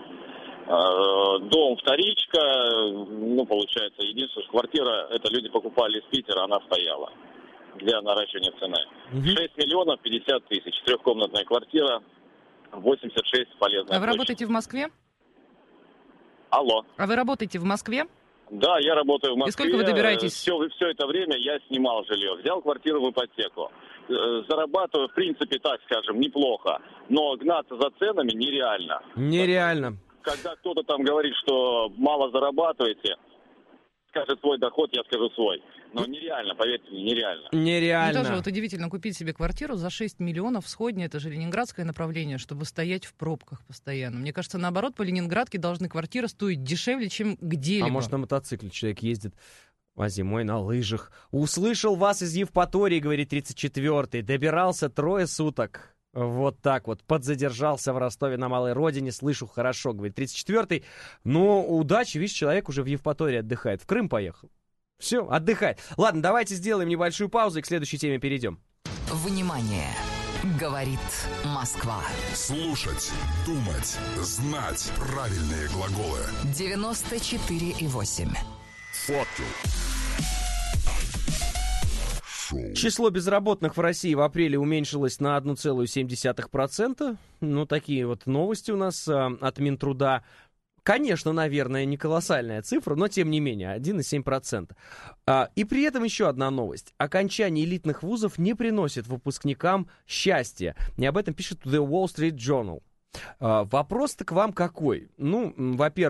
Дом вторичка, ну, получается, единственная квартира, это люди покупали из Питера, она стояла для наращивания цены. Угу. шесть миллионов пятьдесят тысяч, трехкомнатная квартира, восемьдесят шесть полезная. А вы площадь. работаете в Москве? Алло. А вы работаете в Москве? Да, я работаю в Москве. И сколько вы добираетесь? Все, все это время я снимал жилье, взял квартиру в ипотеку. Зарабатываю, в принципе, так скажем, неплохо. Но гнаться за ценами нереально. Нереально. Когда кто-то там говорит, что мало зарабатываете, скажет свой доход, я скажу свой. Но нереально, поверьте мне, нереально. Нереально. Ну, тоже вот удивительно, купить себе квартиру за шесть миллионов в Сходне, это же ленинградское направление, чтобы стоять в пробках постоянно. Мне кажется, наоборот, по Ленинградке должны квартиры стоить дешевле, чем где-либо. А может, на мотоцикле человек ездит, а зимой на лыжах. Услышал вас из Евпатории, говорит тридцать четвёртый. Добирался трое суток. Вот так вот, подзадержался в Ростове на Малой Родине, слышу хорошо, говорит тридцать четвёртый. Ну, удачи, видишь, человек уже в Евпатории отдыхает, в Крым поехал. Все, отдыхает. Ладно, давайте сделаем небольшую паузу и к следующей теме перейдем. Внимание! Говорит Москва. Слушать, думать, знать правильные глаголы. девяносто четыре и восемь. Фото. Число безработных в России в апреле уменьшилось на одна целая семь десятых процента. Ну, такие вот новости у нас а, от Минтруда. Конечно, наверное, не колоссальная цифра, но тем не менее, одна целая семь десятых процента. А, и при этом еще одна новость. Окончание элитных вузов не приносит выпускникам счастья. И об этом пишет The Wall Street Journal. А, вопрос-то к вам какой? Ну, во-первых,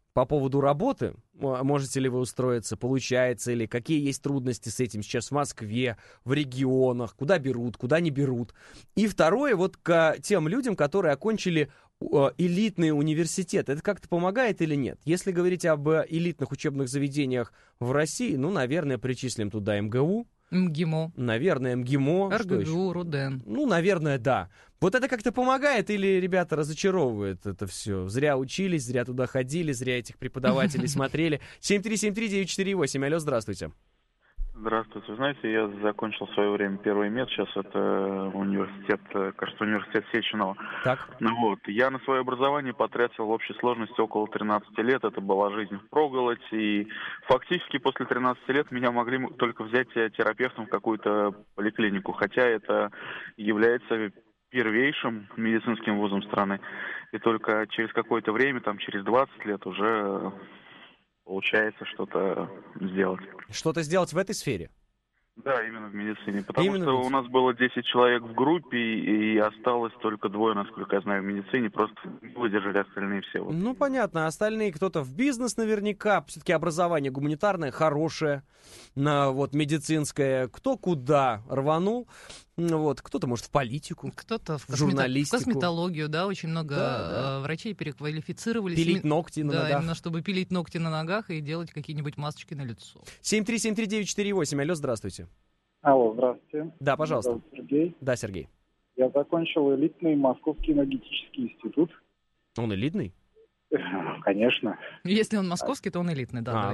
по поводу работы. Можете ли вы устроиться, получается ли, какие есть трудности с этим сейчас в Москве, в регионах, куда берут, куда не берут. И второе, вот к тем людям, которые окончили элитные университеты. Это как-то помогает или нет? Если говорить об элитных учебных заведениях в России, ну, наверное, причислим туда эм гэ у. МГИМО. Наверное, МГИМО. эр гэ гэ у, РУДН. Ну, наверное, да. Вот это как-то помогает или ребята разочаровывает это все? Зря учились, зря туда ходили, зря этих преподавателей смотрели. семь три семь три девять четыре восемь. Алло, здравствуйте. Здравствуйте. Вы знаете, я закончил в свое время первый мед, сейчас это университет, кажется, университет Сеченова. Так. Ну вот, я на свое образование потратил в общей сложности около тринадцати лет, это была жизнь впроголодь, и фактически после тринадцати лет меня могли только взять терапевтом в какую-то поликлинику, хотя это является первейшим медицинским вузом страны, и только через какое-то время, там через двадцать лет уже... получается что-то сделать. Что-то сделать в этой сфере? Да, именно в медицине. Потому именно что у нас было десять человек в группе, и осталось только двое, насколько я знаю, в медицине. Просто выдержали остальные все. Вот. Ну, понятно. Остальные кто-то в бизнес наверняка. Все-таки образование гуманитарное, хорошее, на, вот, медицинское. Кто куда рванул. Вот, кто-то, может, в политику, кто-то в, в журналистику. В косметологию, да, очень много да, да. врачей переквалифицировались. Пилить ногти на да, ногах. именно чтобы пилить ногти на ногах и делать какие-нибудь масочки на лицо. семь три семь три девять четыре восемь. Алло, здравствуйте. Алло, здравствуйте. Да, пожалуйста. Меня зовут Сергей. Да, Сергей. Я закончил элитный Московский энергетический институт. Он элитный? Конечно. Если он московский, то он элитный, да.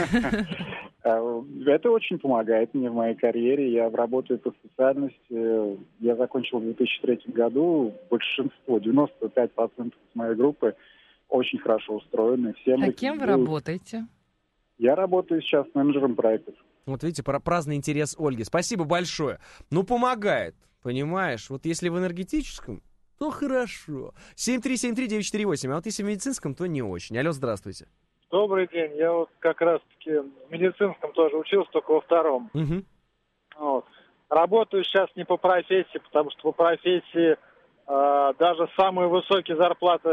Это очень помогает мне в моей карьере. Я работаю по специальности. Я закончил в две тысячи третьем году. Большинство, девяносто пять процентов моей группы очень хорошо устроены. Всем а кем вы работаете? Я работаю сейчас менеджером проектов. Вот видите, праздный интерес Ольги. Спасибо большое. Ну, помогает, понимаешь? Вот если в энергетическом, то хорошо. семь три семь три девять четыре восемь. А вот если в медицинском, то не очень. Алло, здравствуйте. Добрый день. Я вот как раз-таки в медицинском тоже учился, только во втором. Угу. Вот. Работаю сейчас не по профессии, потому что по профессии э, даже самые высокие зарплаты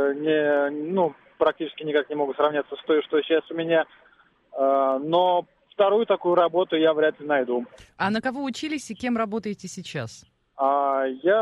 не, ну, практически никак не могут сравняться с той, что сейчас у меня. Э, но вторую такую работу я вряд ли найду. А на кого учились и кем работаете сейчас? А, я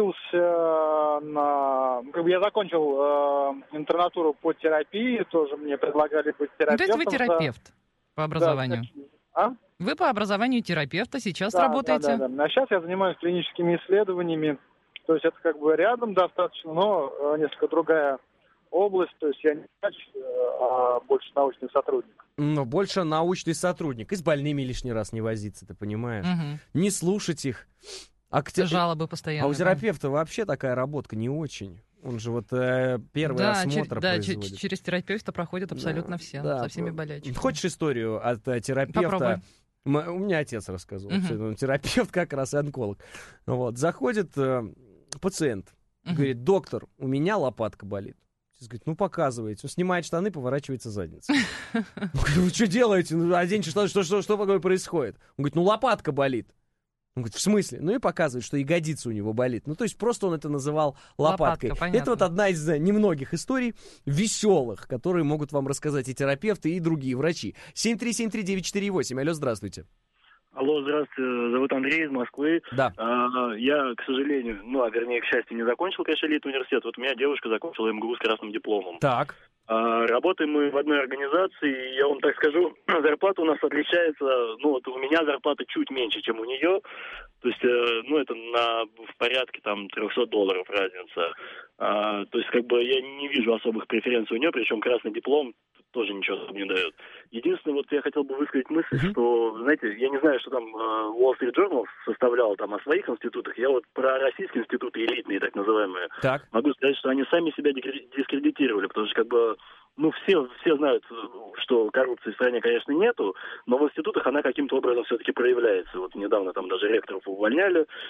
учился на... Как бы я закончил э, интернатуру по терапии, тоже мне предлагали быть терапевтом. Ну, то есть вы терапевт за... по образованию? Да. А? Вы по образованию терапевт, а сейчас да, работаете? Да, да, да. А сейчас я занимаюсь клиническими исследованиями. То есть это как бы рядом достаточно, но э, несколько другая область. То есть я не врач, а больше научный сотрудник. Но больше научный сотрудник. И с больными лишний раз не возиться, ты понимаешь? Угу. Не слушать их. А к... Жалобы постоянно. А у терапевта вообще такая работа не очень. Он же вот э, первый да, осмотр чер... да, производит. Да, через терапевта проходят абсолютно да, все, да. со всеми болячками. Хочешь историю от э, терапевта? Попробуй. М- у меня отец рассказывал. Uh-huh. Он терапевт как раз и онколог. Вот. Заходит э, пациент, uh-huh. говорит, доктор, у меня лопатка болит. Говорит, ну, показываете. Он снимает штаны, поворачивается задницей. Вы что делаете? Ну, оденьте штаны, что, что, что такое происходит? Он говорит, ну, лопатка болит. Он говорит, в смысле? Ну и показывает, что ягодица у него болит. Ну, то есть просто он это называл лопаткой. Лопатка, это вот одна из немногих историй веселых, которые могут вам рассказать и терапевты, и другие врачи. семь три семь три девять четыре восемь. Алло, здравствуйте. Алло, здравствуйте. Зовут Андрей из Москвы. Да. А, я, к сожалению, ну, а вернее, к счастью, не закончил, конечно, элитный университет. Вот у меня девушка закончила эм гэ у с красным дипломом. Так. А, работаем мы в одной организации, я вам так скажу, зарплата у нас отличается, ну, вот у меня зарплата чуть меньше, чем у нее, то есть, э, ну, это на, в порядке, там, триста долларов разница. А, то есть, как бы, я не вижу особых преференций у нее, причем красный диплом тоже ничего не дает. Единственное, вот я хотел бы высказать мысль, mm-hmm. что, знаете, я не знаю, что там uh, Wall Street Journal составлял там о своих институтах, я вот про российские институты элитные, так называемые, так. могу сказать, что они сами себя дискредитировали, потому что, как бы, ну, все, все знают, что коррупции в стране, конечно, нету, но в институтах она каким-то образом все-таки проявляется. Вот недавно там даже ректоров увольняли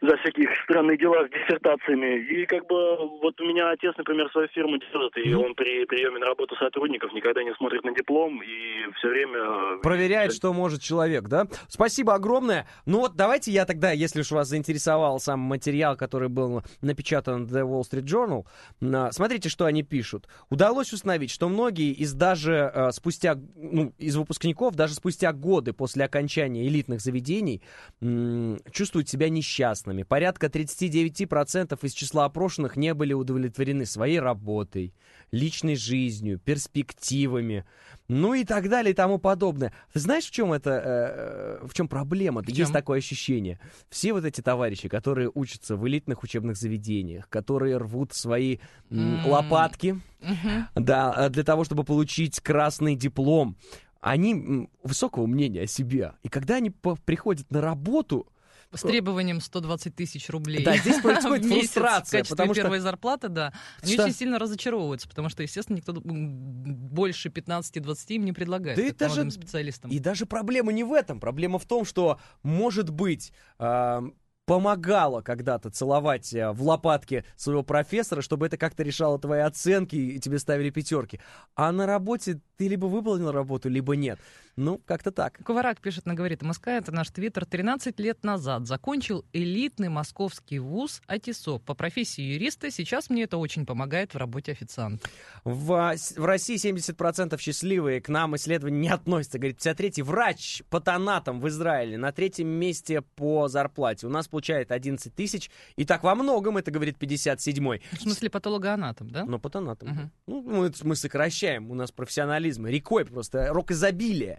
за всяких странных дела с диссертациями. И как бы вот у меня отец, например, свою фирму держит, и он при приеме на работу сотрудников никогда не смотрит на диплом и все время... Проверяет, что может человек, да? Спасибо огромное. Ну вот давайте я тогда, если уж вас заинтересовал сам материал, который был напечатан в The Wall Street Journal, смотрите, что они пишут. Удалось установить, что многие из даже э, спустя, ну, из выпускников, даже спустя годы после окончания элитных заведений, м- чувствуют себя несчастными. Порядка тридцать девять процентов из числа опрошенных не были удовлетворены своей работой, личной жизнью, перспективами, ну и так далее и тому подобное. Ты знаешь, в чем это, э, в чем проблема? Есть такое ощущение. Все вот эти товарищи, которые учатся в элитных учебных заведениях, которые рвут свои м, mm. лопатки, mm-hmm. да, для того, чтобы получить красный диплом, они м, высокого мнения о себе. И когда они по- приходят на работу... С требованием сто двадцать тысяч рублей. Да, здесь происходит фрустрация. В качестве первой что... зарплаты, да. Они что? очень сильно разочаровываются, потому что, естественно, никто больше пятнадцать-двадцать им не предлагает, да как даже... молодым специалистам. И даже проблема не в этом. Проблема в том, что, может быть... Э- помогала когда-то целовать в лопатки своего профессора, чтобы это как-то решало твои оценки и тебе ставили пятерки. А на работе ты либо выполнил работу, либо нет. Ну, как-то так. Куварак пишет на «Говорит МСК», это наш твиттер, тринадцать лет назад закончил элитный московский вуз АТИСОК по профессии юриста. Сейчас мне это очень помогает в работе официанта. В, в России семьдесят процентов счастливые, к нам исследования не относятся. Говорит, пятьдесят третий врач патонатом в Израиле на третьем месте по зарплате. У нас получает одиннадцать тысяч. И так во многом, это говорит пятьдесят седьмой. В смысле патологоанатом, да? Ну, патонатом. Угу. Ну, мы, мы сокращаем, у нас профессионализм рекой просто, рок изобилия.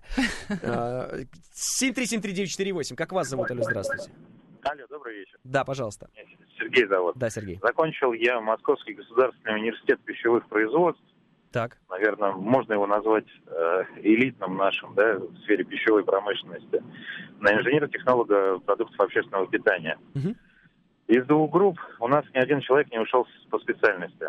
семь три семь три девять четыре восемь. Как вас зовут, Алло, здравствуйте. Алло, добрый вечер. Да, пожалуйста. Сергей зовут. Да, Сергей. Закончил я Московский государственный университет пищевых производств. Так. Наверное, можно его назвать э, элитным нашим, да, в сфере пищевой промышленности. На инженера-технолога продуктов общественного питания. Угу. Из двух групп у нас ни один человек не ушел по специальности.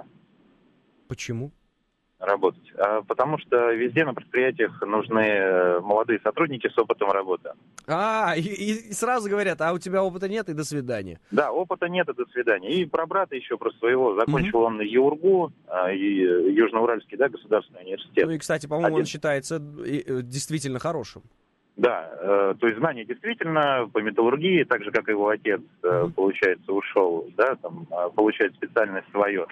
Почему? Работать. А, потому что везде на предприятиях нужны молодые сотрудники с опытом работы. А, и, и сразу говорят, а у тебя опыта нет, и до свидания. Да, опыта нет, и до свидания. И про брата еще, про своего. Закончил mm-hmm. он ЕУРГУ, и Южноуральский, да, государственный университет. Ну и, кстати, по-моему, Один... он считается действительно хорошим. Да, э, то есть знания действительно по металлургии, так же, как и его отец, э, получается, ушел, да, там, получает специальность свою.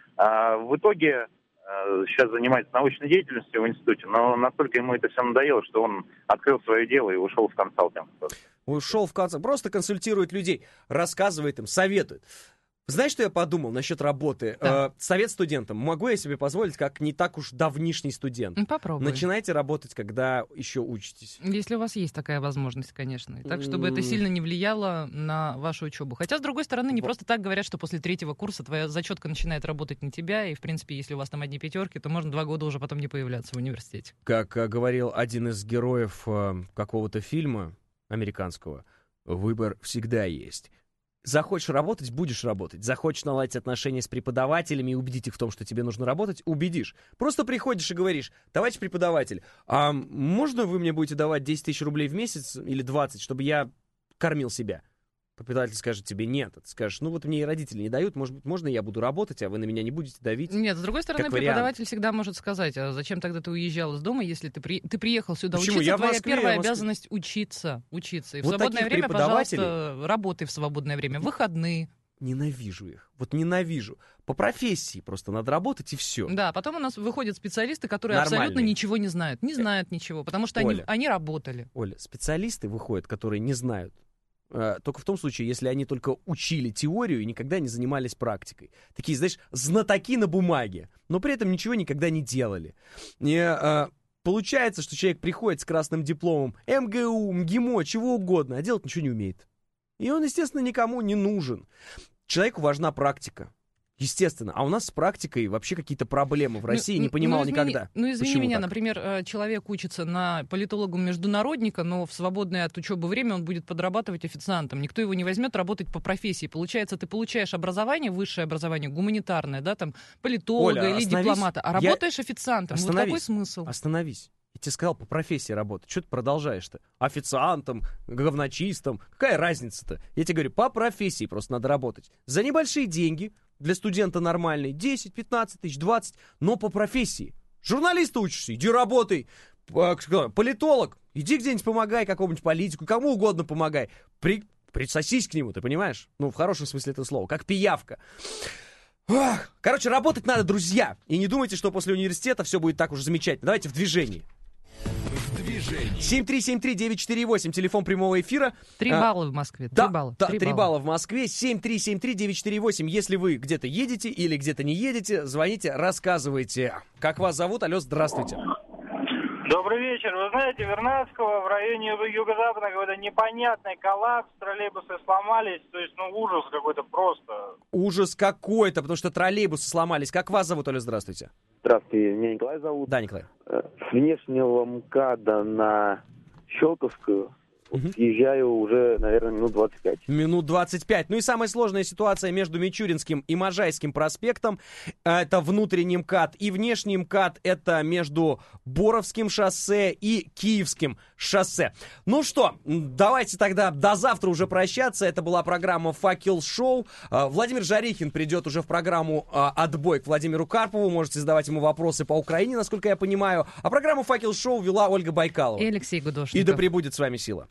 А в итоге... сейчас занимается научной деятельностью в институте, но настолько ему это все надоело, что он открыл свое дело и ушел в консалтинг. Ушел в консалтинг, просто консультирует людей, рассказывает им, советует. Знаешь, что я подумал насчет работы? Да. Э, совет студентам. Могу я себе позволить, как не так уж давнишний студент? Попробуй. Начинайте работать, когда еще учитесь. Если у вас есть такая возможность, конечно. И так, чтобы mm. это сильно не влияло на вашу учебу. Хотя, с другой стороны, не вот. Просто так говорят, что после третьего курса твоя зачетка начинает работать на тебя, и, в принципе, если у вас там одни пятерки, то можно два года уже потом не появляться в университете. Как э, говорил один из героев э, какого-то фильма американского, выбор всегда есть. Захочешь работать, будешь работать. Захочешь наладить отношения с преподавателями и убедить их в том, что тебе нужно работать, убедишь. Просто приходишь и говоришь: товарищ преподаватель, а можно вы мне будете давать десять тысяч рублей в месяц или двадцать, чтобы я кормил себя? Преподаватель скажет тебе нет. Ты скажешь: ну вот мне и родители не дают, может быть, можно я буду работать, а вы на меня не будете давить? Нет, с другой стороны, преподаватель всегда может сказать: а зачем тогда ты уезжал из дома, если ты, при... ты приехал сюда Почему? учиться? Я Твоя Москве, первая Москве. обязанность учиться, учиться. И в вот свободное время, пожалуйста, работай в свободное время, в выходные. Ненавижу их. Вот ненавижу. По профессии просто надо работать, и все. Да, потом у нас выходят специалисты, которые Нормальные. абсолютно ничего не знают. Не знают ничего, потому что они, они работали. Оля, специалисты выходят, которые не знают. Только в том случае, если они только учили теорию и никогда не занимались практикой. Такие, знаешь, знатоки на бумаге, но при этом ничего никогда не делали. И, а, получается, что человек приходит с красным дипломом эм гэ у, эм гэ эм о, чего угодно, а делать ничего не умеет. И он, естественно, никому не нужен. Человеку важна практика. Естественно. А у нас с практикой вообще какие-то проблемы в России, ну, не понимал ну, извини, никогда. Ну, извини Почему меня, так? например, человек учится на политолога-международника, но в свободное от учебы время он будет подрабатывать официантом. Никто его не возьмет работать по профессии. Получается, ты получаешь образование, высшее образование, гуманитарное, да, там, политолога Оля, или дипломата, а работаешь Я... официантом. Остановись. Вот какой смысл? Остановись. Я тебе сказал, по профессии работать. Что ты продолжаешь-то? Официантом, говночистом. Какая разница-то? Я тебе говорю, по профессии просто надо работать. За небольшие деньги, для студента нормальный, десять, пятнадцать тысяч, двадцать, но по профессии. Журналиста учишься, иди работай. Политолог, иди где-нибудь помогай какому-нибудь политику, кому угодно помогай. При... Присосись к нему, ты понимаешь? Ну, в хорошем смысле этого слова, как пиявка. Ох. Короче, работать надо, друзья. И не думайте, что после университета все будет так уж замечательно. Давайте в движении. В движении. семь три семь три девять четыре восемь, телефон прямого эфира. Три а, балла в Москве. Да, три балла. Да, три три балла. балла в Москве. семь три семь три девять четыре восемь. Если вы где-то едете или где-то не едете, звоните, рассказывайте. Как вас зовут? Алло, здравствуйте. Добрый вечер. Вы знаете, Вернадского в районе юго-запада какой-то непонятный коллапс, троллейбусы сломались, то есть, ну, ужас какой-то просто. Ужас какой-то, потому что троллейбусы сломались. Как вас зовут, Алло, здравствуйте? Здравствуйте, меня Николай зовут. Да, Николай. С внешнего МКАДа на Щелковскую Угу. съезжаю уже, наверное, минут двадцать пять. Минут двадцать пять. Ну и самая сложная ситуация между Мичуринским и Можайским проспектом. Это внутренний МКАД. И внешний МКАД — это между Боровским шоссе и Киевским шоссе. Ну что, давайте тогда до завтра уже прощаться. Это была программа «Факел Шоу». Владимир Жарихин придет уже в программу «Отбой» к Владимиру Карпову. Можете задавать ему вопросы по Украине, насколько я понимаю. А программу «Факел Шоу» вела Ольга Байкалова. И Алексей Гудошников. И да пребудет с вами сила.